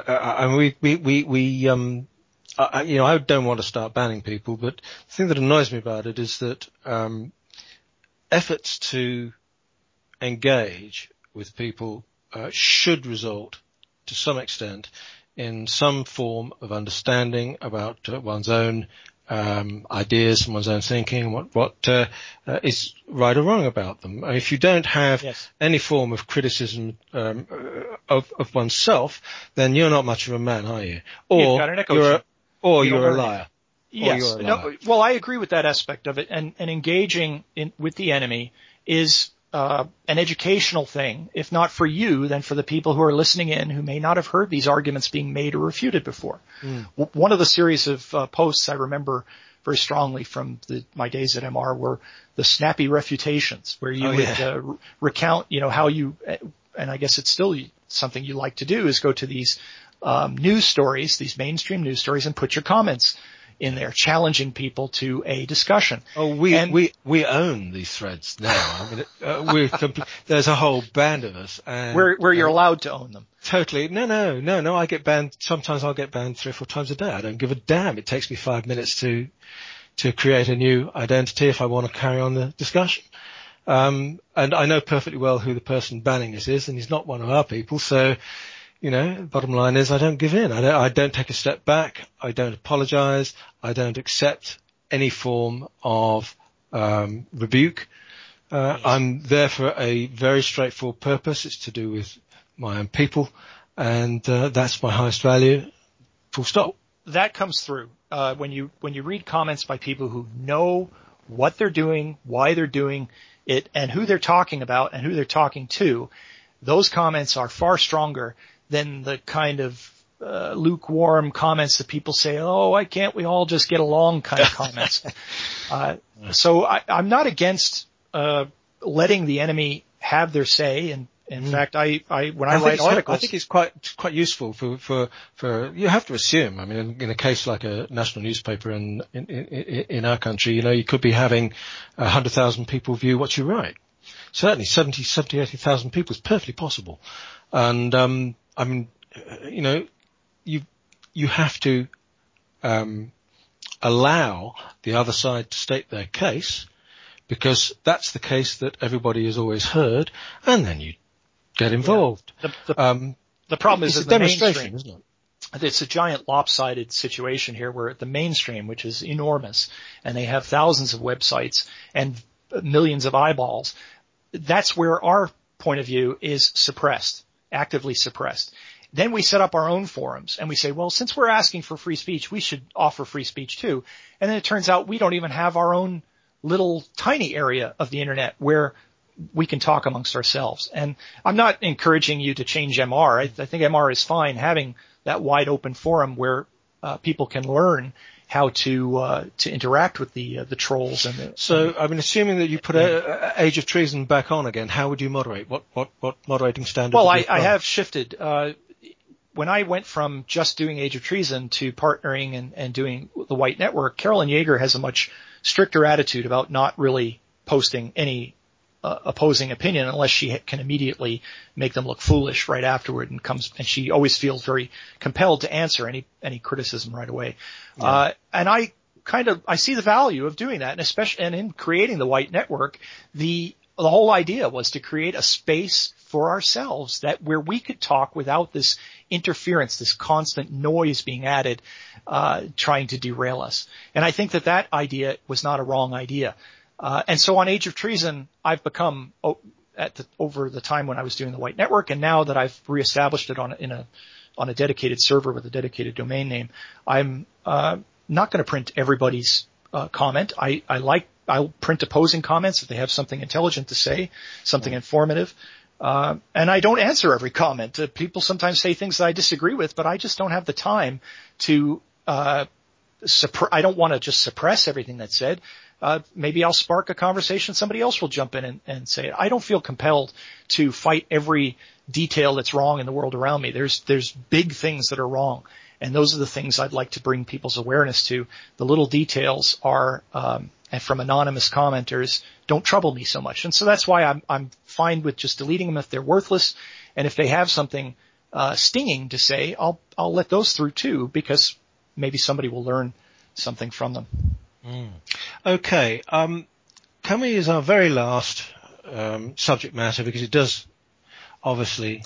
I don't want to start banning people, but the thing that annoys me about it is that efforts to engage with people should result, to some extent, in some form of understanding about one's own ideas and one's own thinking, what is right or wrong about them. If you don't have any form of criticism of oneself, then you're not much of a man, are you? Or you're a liar. Yes. No, well, I agree with that aspect of it. And engaging with the enemy is an educational thing, if not for you, then for the people who are listening in who may not have heard these arguments being made or refuted before. One of the series of posts I remember very strongly from my days at MR were the snappy refutations, where you would recount, how you, and I guess it's still something you like to do, is go to these news stories, these mainstream news stories, and put your comments in there, challenging people to a discussion. Oh, we own these threads now. I mean, there's a whole band of us. And, where you're allowed to own them. Totally. No. I get banned. Sometimes I'll get banned 3 or 4 times a day. I don't give a damn. It takes me 5 minutes to create a new identity if I want to carry on the discussion. And I know perfectly well who the person banning us is, and he's not one of our people. So, bottom line is I don't give in. I don't take a step back. I don't apologize. I don't accept any form of rebuke. I'm there for a very straightforward purpose. It's to do with my own people, and that's my highest value. Full stop. That comes through when you read comments by people who know what they're doing, why they're doing it, and who they're talking about and who they're talking to. Those comments are far stronger than the kind of lukewarm comments that people say, oh, why can't we all just get along kind of comments. So I'm not against letting the enemy have their say. And in fact, when I write articles, I think it's quite useful for you have to assume. I mean, in a case like a national newspaper in our country, you could be having 100,000 people view what you write. Certainly 70, 80,000 people is perfectly possible. And, I mean, you have to, allow the other side to state their case, because that's the case that everybody has always heard, and then you get involved. The problem is it's a demonstration, isn't it? It's a giant lopsided situation here where the mainstream, which is enormous, and they have thousands of websites and millions of eyeballs, that's where our point of view is suppressed, actively suppressed. Then we set up our own forums and we say, well, since we're asking for free speech, we should offer free speech too. And then it turns out we don't even have our own little tiny area of the internet where we can talk amongst ourselves. And I'm not encouraging you to change MR. I think MR is fine having that wide open forum where people can learn how to interact with the trolls and So, I mean, assuming that you put Age of Treason back on again, how would you moderate? What moderating standards? Well, I have shifted. When I went from just doing Age of Treason to partnering and doing the White Network, Carolyn Yeager has a much stricter attitude about not really posting any opposing opinion unless she can immediately make them look foolish right afterward, and she always feels very compelled to answer any criticism right away. Yeah. And I see the value of doing that, and especially, and in creating the White Network, the whole idea was to create a space for ourselves where we could talk without this interference, this constant noise being added, trying to derail us. And I think that idea was not a wrong idea. And so on Age of Treason, I've become, over the time when I was doing the White Network, and now that I've reestablished it on a dedicated server with a dedicated domain name, I'm not going to print everybody's comment. I'll print opposing comments if they have something intelligent to say, something informative. And I don't answer every comment. People sometimes say things that I disagree with, but I just don't have the time to I don't want to just suppress everything that's said. Maybe I'll spark a conversation. Somebody else will jump in and say it. I don't feel compelled to fight every detail that's wrong in the world around me. There's big things that are wrong. And those are the things I'd like to bring people's awareness to. The little details are, and from anonymous commenters, don't trouble me so much. And so that's why I'm fine with just deleting them if they're worthless. And if they have something, stinging to say, I'll let those through too, because maybe somebody will learn something from them. Okay. Can we use our very last, subject matter, because it does obviously,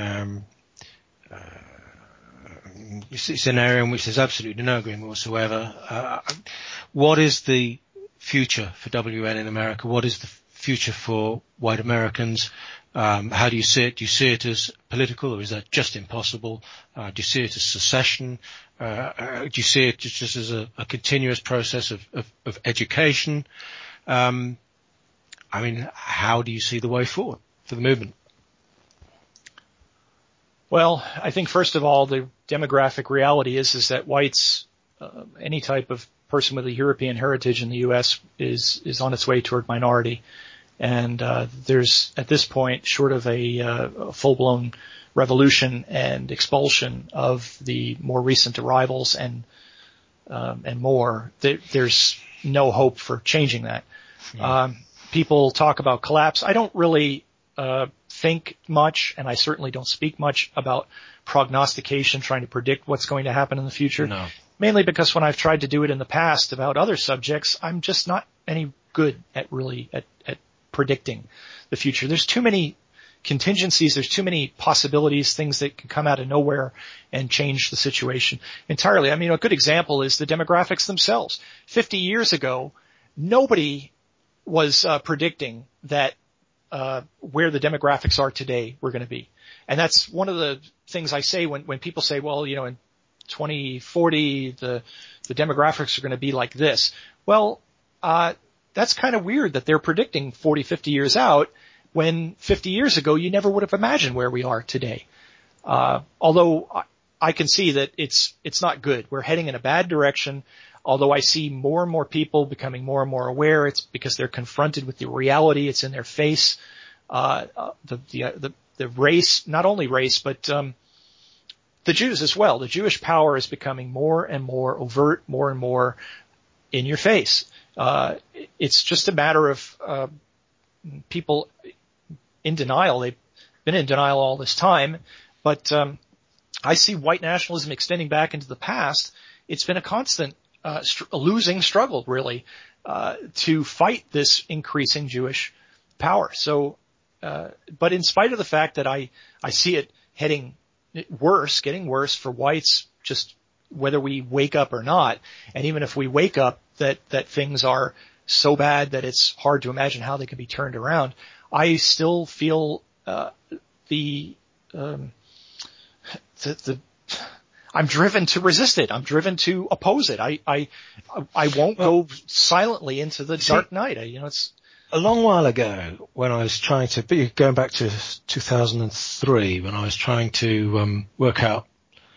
it's an area in which there's absolutely no agreement whatsoever. What is the future for WN in America? What is the future for white Americans? How do you see it? Do you see it as political, or is that just impossible? Do you see it as secession? Do you see it just as a continuous process of education? I mean, how do you see the way forward for the movement? Well, I think first of all, the demographic reality is that whites, any type of person with a European heritage in the U.S. is on its way toward minority. And there's, at this point, short of a full-blown revolution and expulsion of the more recent arrivals and more, there's no hope for changing that. Yeah. People talk about collapse. I don't really think much, and I certainly don't speak much about prognostication, trying to predict what's going to happen in the future. No. Mainly because when I've tried to do it in the past about other subjects, I'm just not any good at predicting the future. There's too many contingencies, there's too many possibilities, things that can come out of nowhere and change the situation entirely. I mean, a good example is the demographics themselves. 50 years ago, nobody was predicting that where the demographics are today were going to be. And that's one of the things I say when people say, well, you know, in 2040, the demographics are going to be like this. Well, that's kind of weird that they're predicting 40, 50 years out when 50 years ago you never would have imagined where we are today. Although I can see that it's not good. We're heading in a bad direction. Although I see more and more people becoming more and more aware, it's because they're confronted with the reality. It's in their face. The race, not only race, but the Jews as well. The Jewish power is becoming more and more overt, more and more in your face. It's just a matter of people in denial. They've been in denial all this time, but I see white nationalism extending back into the past. It's been a constant losing struggle, really, to fight this increasing Jewish power. So, but in spite of the fact that I see it getting worse for whites, just whether we wake up or not, and even if we wake up that things are so bad that it's hard to imagine how they can be turned around, I still feel I'm driven to resist it. I'm driven to oppose it. I won't go silently into the dark night. It's a long while ago when I was trying to, going back to 2003, when I was trying to work out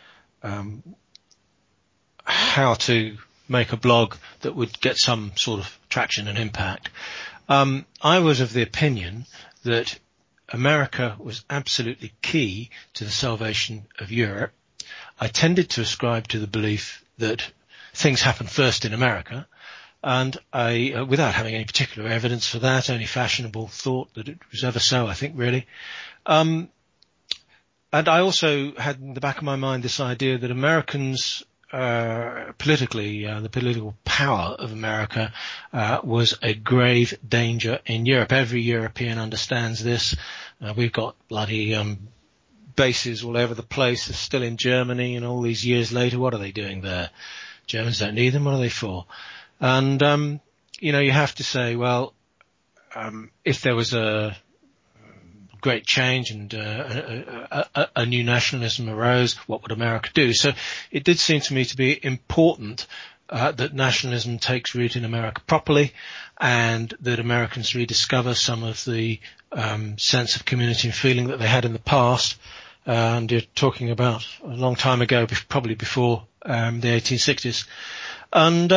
how to make a blog that would get some sort of traction and impact. I was of the opinion that America was absolutely key to the salvation of Europe. I tended to ascribe to the belief that things happen first in America, And I, without having any particular evidence for that, only fashionable thought that it was ever so, I think, really. And I also had in the back of my mind this idea that Americans, politically, the political power of America, was a grave danger in Europe. Every European understands this. We've got bloody, bases all over the place. They're still in Germany, and all these years later, what are they doing there? Germans don't need them. What are they for? And, you have to say, well, if there was a great change and a new nationalism arose, what would America do? So it did seem to me to be important that nationalism takes root in America properly, and that Americans rediscover some of the sense of community and feeling that they had in the past. And you're talking about a long time ago, probably before the 1860s. And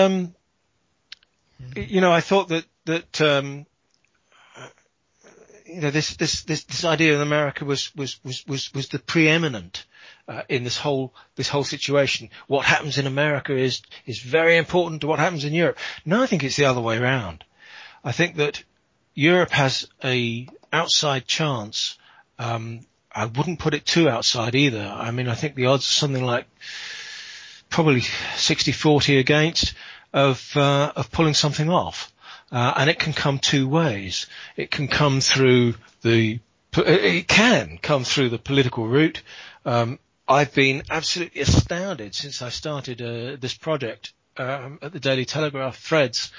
I thought that this idea in America was the preeminent in this whole situation. What happens in America is very important to what happens in Europe. No, I think it's the other way around. I think that Europe has a outside chance. I wouldn't put it too outside either. I mean, I think the odds are something like probably 60-40 against of pulling something off. And it can come two ways. It can come through the political route. I've been absolutely astounded since I started this project at the Daily Telegraph, threads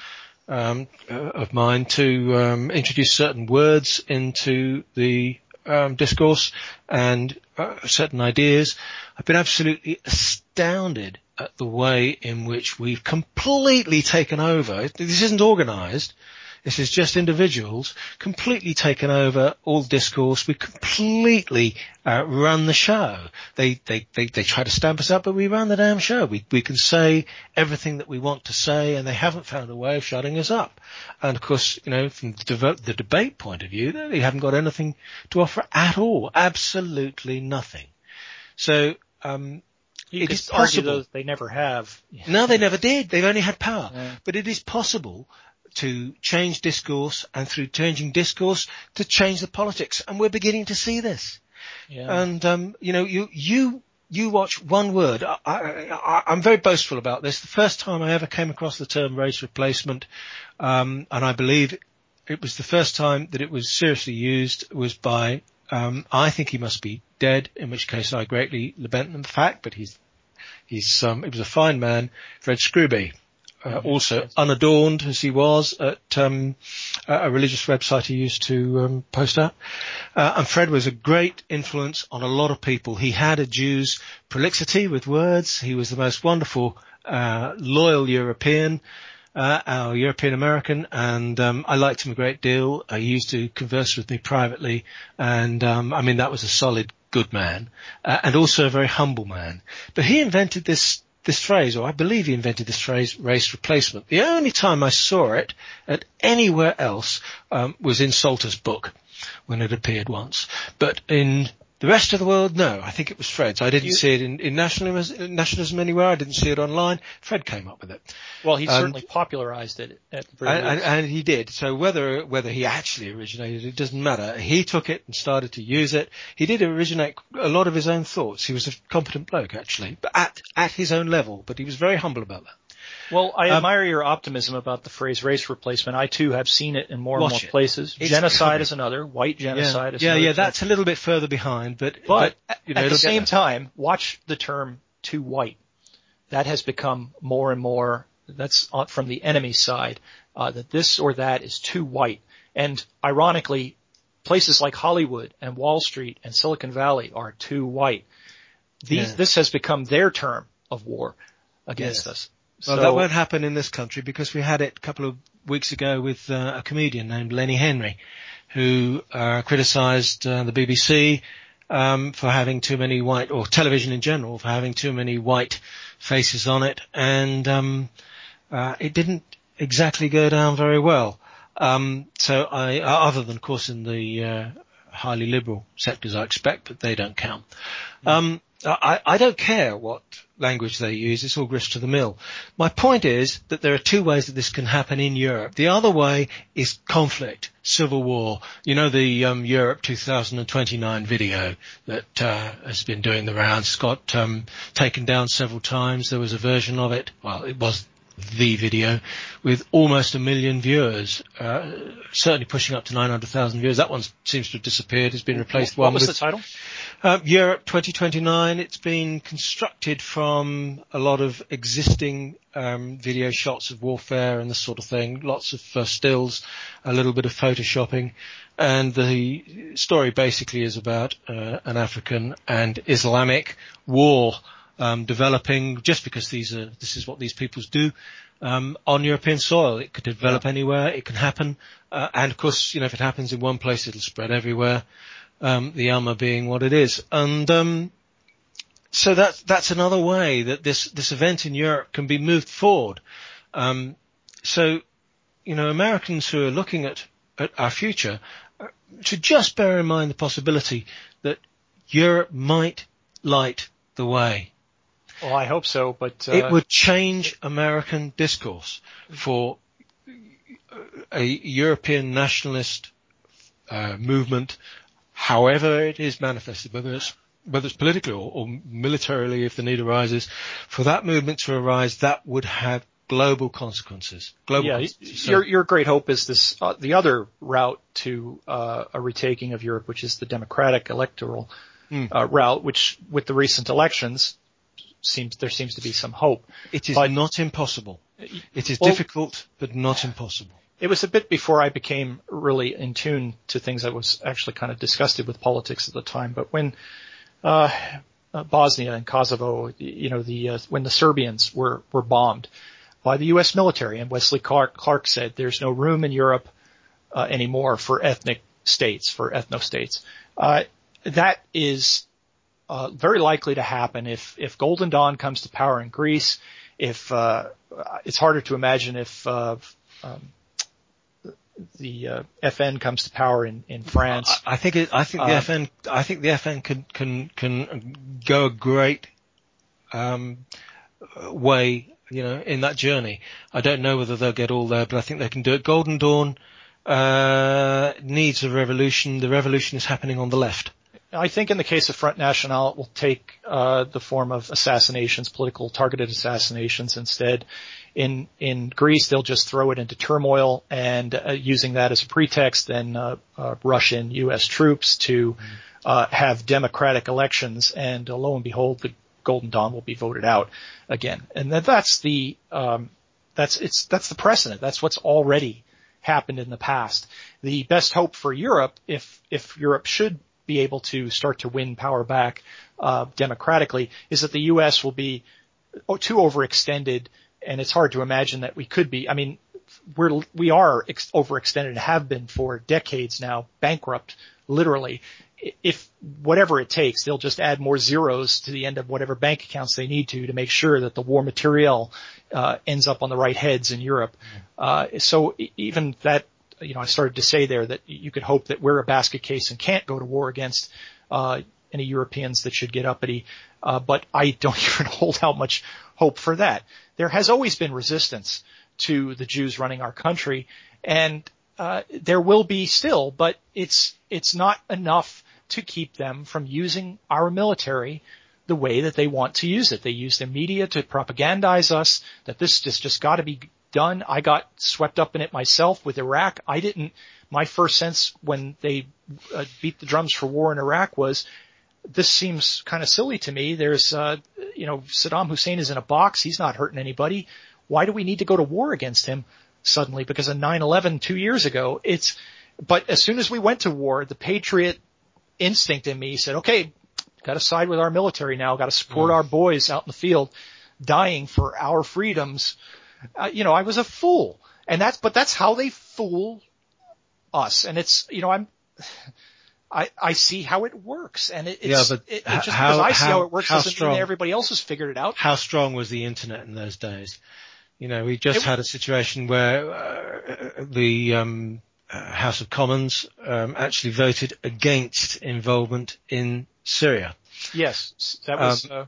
of mine, to introduce certain words into the discourse and certain ideas. I've been absolutely astounded at the way in which we've completely taken over. This isn't organised. This is just individuals completely taken over all discourse. We completely run the show. They try to stamp us up, but we run the damn show. We can say everything that we want to say, and they haven't found a way of shutting us up. And of course, from the debate point of view, they haven't got anything to offer at all. Absolutely nothing. So, you could argue though they never have. No, they never did. They've only had power. Yeah. But it is possible to change discourse, and through changing discourse to change the politics. And we're beginning to see this. Yeah. And, you watch one word. I'm very boastful about this. The first time I ever came across the term race replacement, and I believe it was the first time that it was seriously used, was by, I think he must be dead, in which case I greatly lament the fact, but he was a fine man, Fred Scrooby. Also unadorned as he was at a religious website he used to post at. And Fred was a great influence on a lot of people. He had a Jew's prolixity with words. He was the most wonderful, loyal European, our European American, and I liked him a great deal. He used to converse with me privately, and that was a solid, good man, and also a very humble man. But he invented this phrase, or I believe he invented this phrase, race replacement. The only time I saw it at anywhere else was in Salter's book when it appeared once. But in the rest of the world, no. I think it was Fred's. I didn't see it in nationalism anywhere. I didn't see it online. Fred came up with it. Well, he certainly popularized it at the very least. And he did. So whether he actually originated it doesn't matter. He took it and started to use it. He did originate a lot of his own thoughts. He was a competent bloke, actually, but at his own level. But he was very humble about that. Well, I admire your optimism about the phrase race replacement. I too have seen it in more and more places. Genocide is another. White genocide is another. Yeah, that's a little bit further behind, but at the same time, watch the term too white. That has become more and more, that's from the enemy side, that this or that is too white. And ironically, places like Hollywood and Wall Street and Silicon Valley are too white. This has become their term of war against us. Well, that won't happen in this country, because we had it a couple of weeks ago with a comedian named Lenny Henry, who criticized the BBC for having too many white, or television in general, for having too many white faces on it, and it didn't exactly go down very well. So other than, of course, in the highly liberal sectors, I expect, but they don't count. I don't care what language they use. It's all grist to the mill. My point is that there are two ways that this can happen in Europe. The other way is conflict, civil war. You know, the Europe 2029 video that has been doing the rounds. It's got taken down several times. There was a version of it. Well, it was the video with almost 1 million viewers, certainly pushing up to 900,000 viewers. That one seems to have disappeared. It's been replaced. What was the title? Europe 2029. It's been constructed from a lot of existing video shots of warfare and this sort of thing. Lots of stills, a little bit of photoshopping, and the story basically is about an African and Islamic war developing, just because this is what these peoples do, on European soil. It could develop anywhere. It can happen. And of course, if it happens in one place, it'll spread everywhere. The Alma being what it is. And, so that's another way that this event in Europe can be moved forward. So, Americans who are looking at our future should just bear in mind the possibility that Europe might light the way. Well, I hope so, but it would change American discourse for a European nationalist movement, however it is manifested, whether it's politically or militarily, if the need arises, for that movement to arise, that would have global consequences. So your great hope is this the other route to a retaking of Europe, which is the democratic electoral route, which with the recent elections there seems to be some hope. It is not impossible. It is difficult, but not impossible. It was a bit before I became really in tune to things. I was actually kind of disgusted with politics at the time. But when Bosnia and Kosovo, when the Serbians were bombed by the U.S. military, and Wesley Clark said there's no room in Europe anymore for ethnic states, for ethno-states. That is very likely to happen if Golden Dawn comes to power in Greece. If it's harder to imagine if the FN comes to power in France. I think the FN can go a great way, in that journey. I don't know whether they'll get all there, but I think they can do it. Golden Dawn needs a revolution. The revolution is happening on the left. I think in the case of Front National, it will take the form of assassinations, political targeted assassinations instead. In Greece, they'll just throw it into turmoil and using that as a pretext, then rush in U.S. troops to have democratic elections, and lo and behold, the Golden Dawn will be voted out again. And that's the precedent. That's what's already happened in the past. The best hope for Europe, if Europe should be able to start to win power back democratically, is that the U.S. will be too overextended, and it's hard to imagine that we could be. I mean, we are overextended and have been for decades now, bankrupt, literally. If whatever it takes, they'll just add more zeros to the end of whatever bank accounts they need to make sure that the war material ends up on the right heads in Europe. So even that, I started to say there that you could hope that we're a basket case and can't go to war against any Europeans that should get uppity. But I don't even hold out much hope for that. There has always been resistance to the Jews running our country, and there will be still, but it's not enough to keep them from using our military the way that they want to use it. They use their media to propagandize us that this just got to be done. I got swept up in it myself with Iraq. My first sense when they beat the drums for war in Iraq was, this seems kind of silly to me. There's, Saddam Hussein is in a box. He's not hurting anybody. Why do we need to go to war against him suddenly because of 9/11 2 years ago? But as soon as we went to war, the patriot instinct in me said, okay, got to side with our military now. Got to support our boys out in the field dying for our freedoms. I was a fool, and that's how they fool us. And it's, I see how it works, and because I see how it works doesn't mean that everybody else has figured it out. How strong was the internet in those days? We just had a situation where the House of Commons actually voted against involvement in Syria. Yes, that was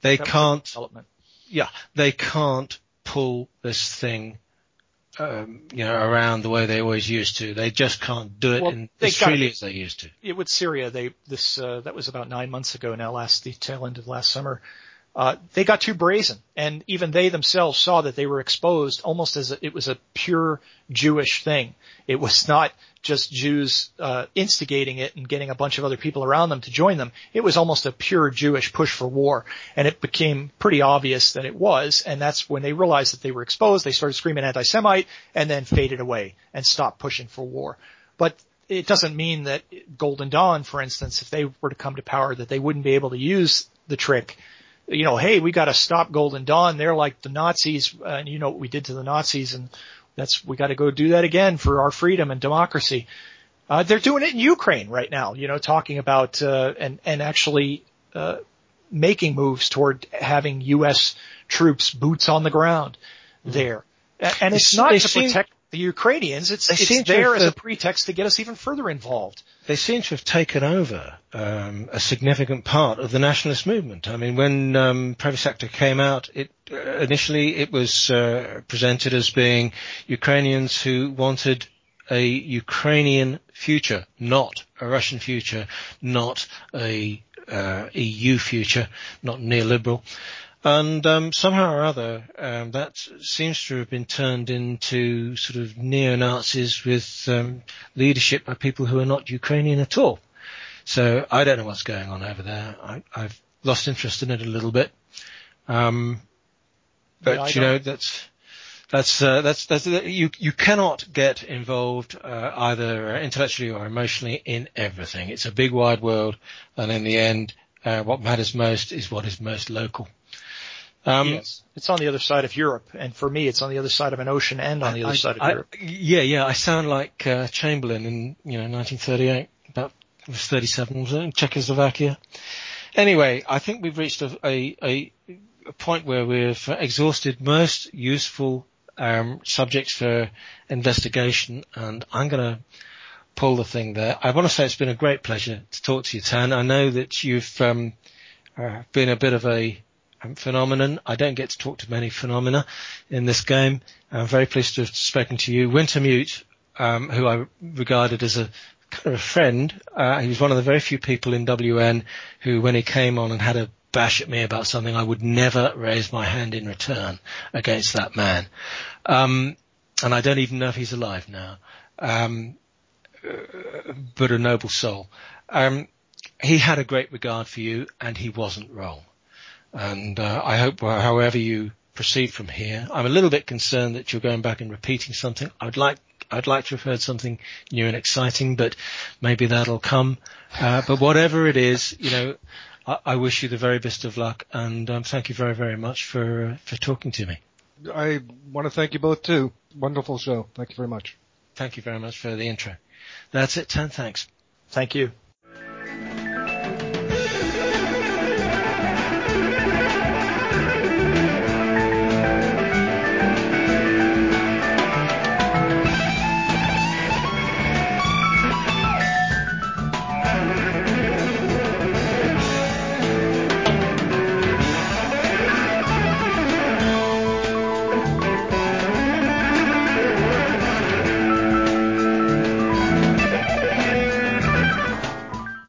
they can't. Yeah, they can't pull this thing, around the way they always used to. They just can't do it as freely as they used to. With Syria, that was about 9 months ago now, the tail end of last summer. They got too brazen, and even they themselves saw that they were exposed almost as it was a pure Jewish thing. It was not just Jews instigating it and getting a bunch of other people around them to join them. It was almost a pure Jewish push for war, and it became pretty obvious that it was, and that's when they realized that they were exposed. They started screaming anti-Semite and then faded away and stopped pushing for war. But it doesn't mean that Golden Dawn, for instance, if they were to come to power, that they wouldn't be able to use the trick. Hey, we got to stop Golden Dawn. They're like the Nazis, and you know what we did to the Nazis, and we got to go do that again for our freedom and democracy. They're doing it in Ukraine right now, talking about, and actually, making moves toward having U.S. troops, boots on the ground there. And it's not to protect the Ukrainians. It's there as a pretext to get us even further involved. They seem to have taken over a significant part of the nationalist movement. I mean, when Pravi Sector came out, initially it was presented as being Ukrainians who wanted a Ukrainian future, not a Russian future, not a EU future, not neoliberal. And somehow or other, that seems to have been turned into sort of neo-Nazis with leadership by people who are not Ukrainian at all. So I don't know what's going on over there. I've lost interest in it a little bit. But you cannot get involved either intellectually or emotionally in everything. It's a big wide world, and in the end, what matters most is what is most local. Yes, it's on the other side of Europe, and for me, it's on the other side of an ocean and on the other side of Europe. Yeah, I sound like Chamberlain in 1938, about 37, was it, in Czechoslovakia. Anyway, I think we've reached a point where we've exhausted most useful subjects for investigation, and I'm going to pull the thing there. I want to say it's been a great pleasure to talk to you, Tan. I know that you've been a bit of a phenomenon. I don't get to talk to many phenomena in this game. I'm very pleased to have spoken to you. Wintermute, who I regarded as a kind of a friend, he was one of the very few people in WN who, when he came on and had a bash at me about something, I would never raise my hand in return against that man. And I don't even know if he's alive now. But a noble soul. He had a great regard for you, and he wasn't wrong. And I hope, however you proceed from here, I'm a little bit concerned that you're going back and repeating something. I'd like to have heard something new and exciting, but maybe that'll come. But whatever it is, I wish you the very best of luck, and thank you very, very much for talking to me. I want to thank you both too. Wonderful show. Thank you very much. Thank you very much for the intro. That's it, Tan. Thanks. Thank you.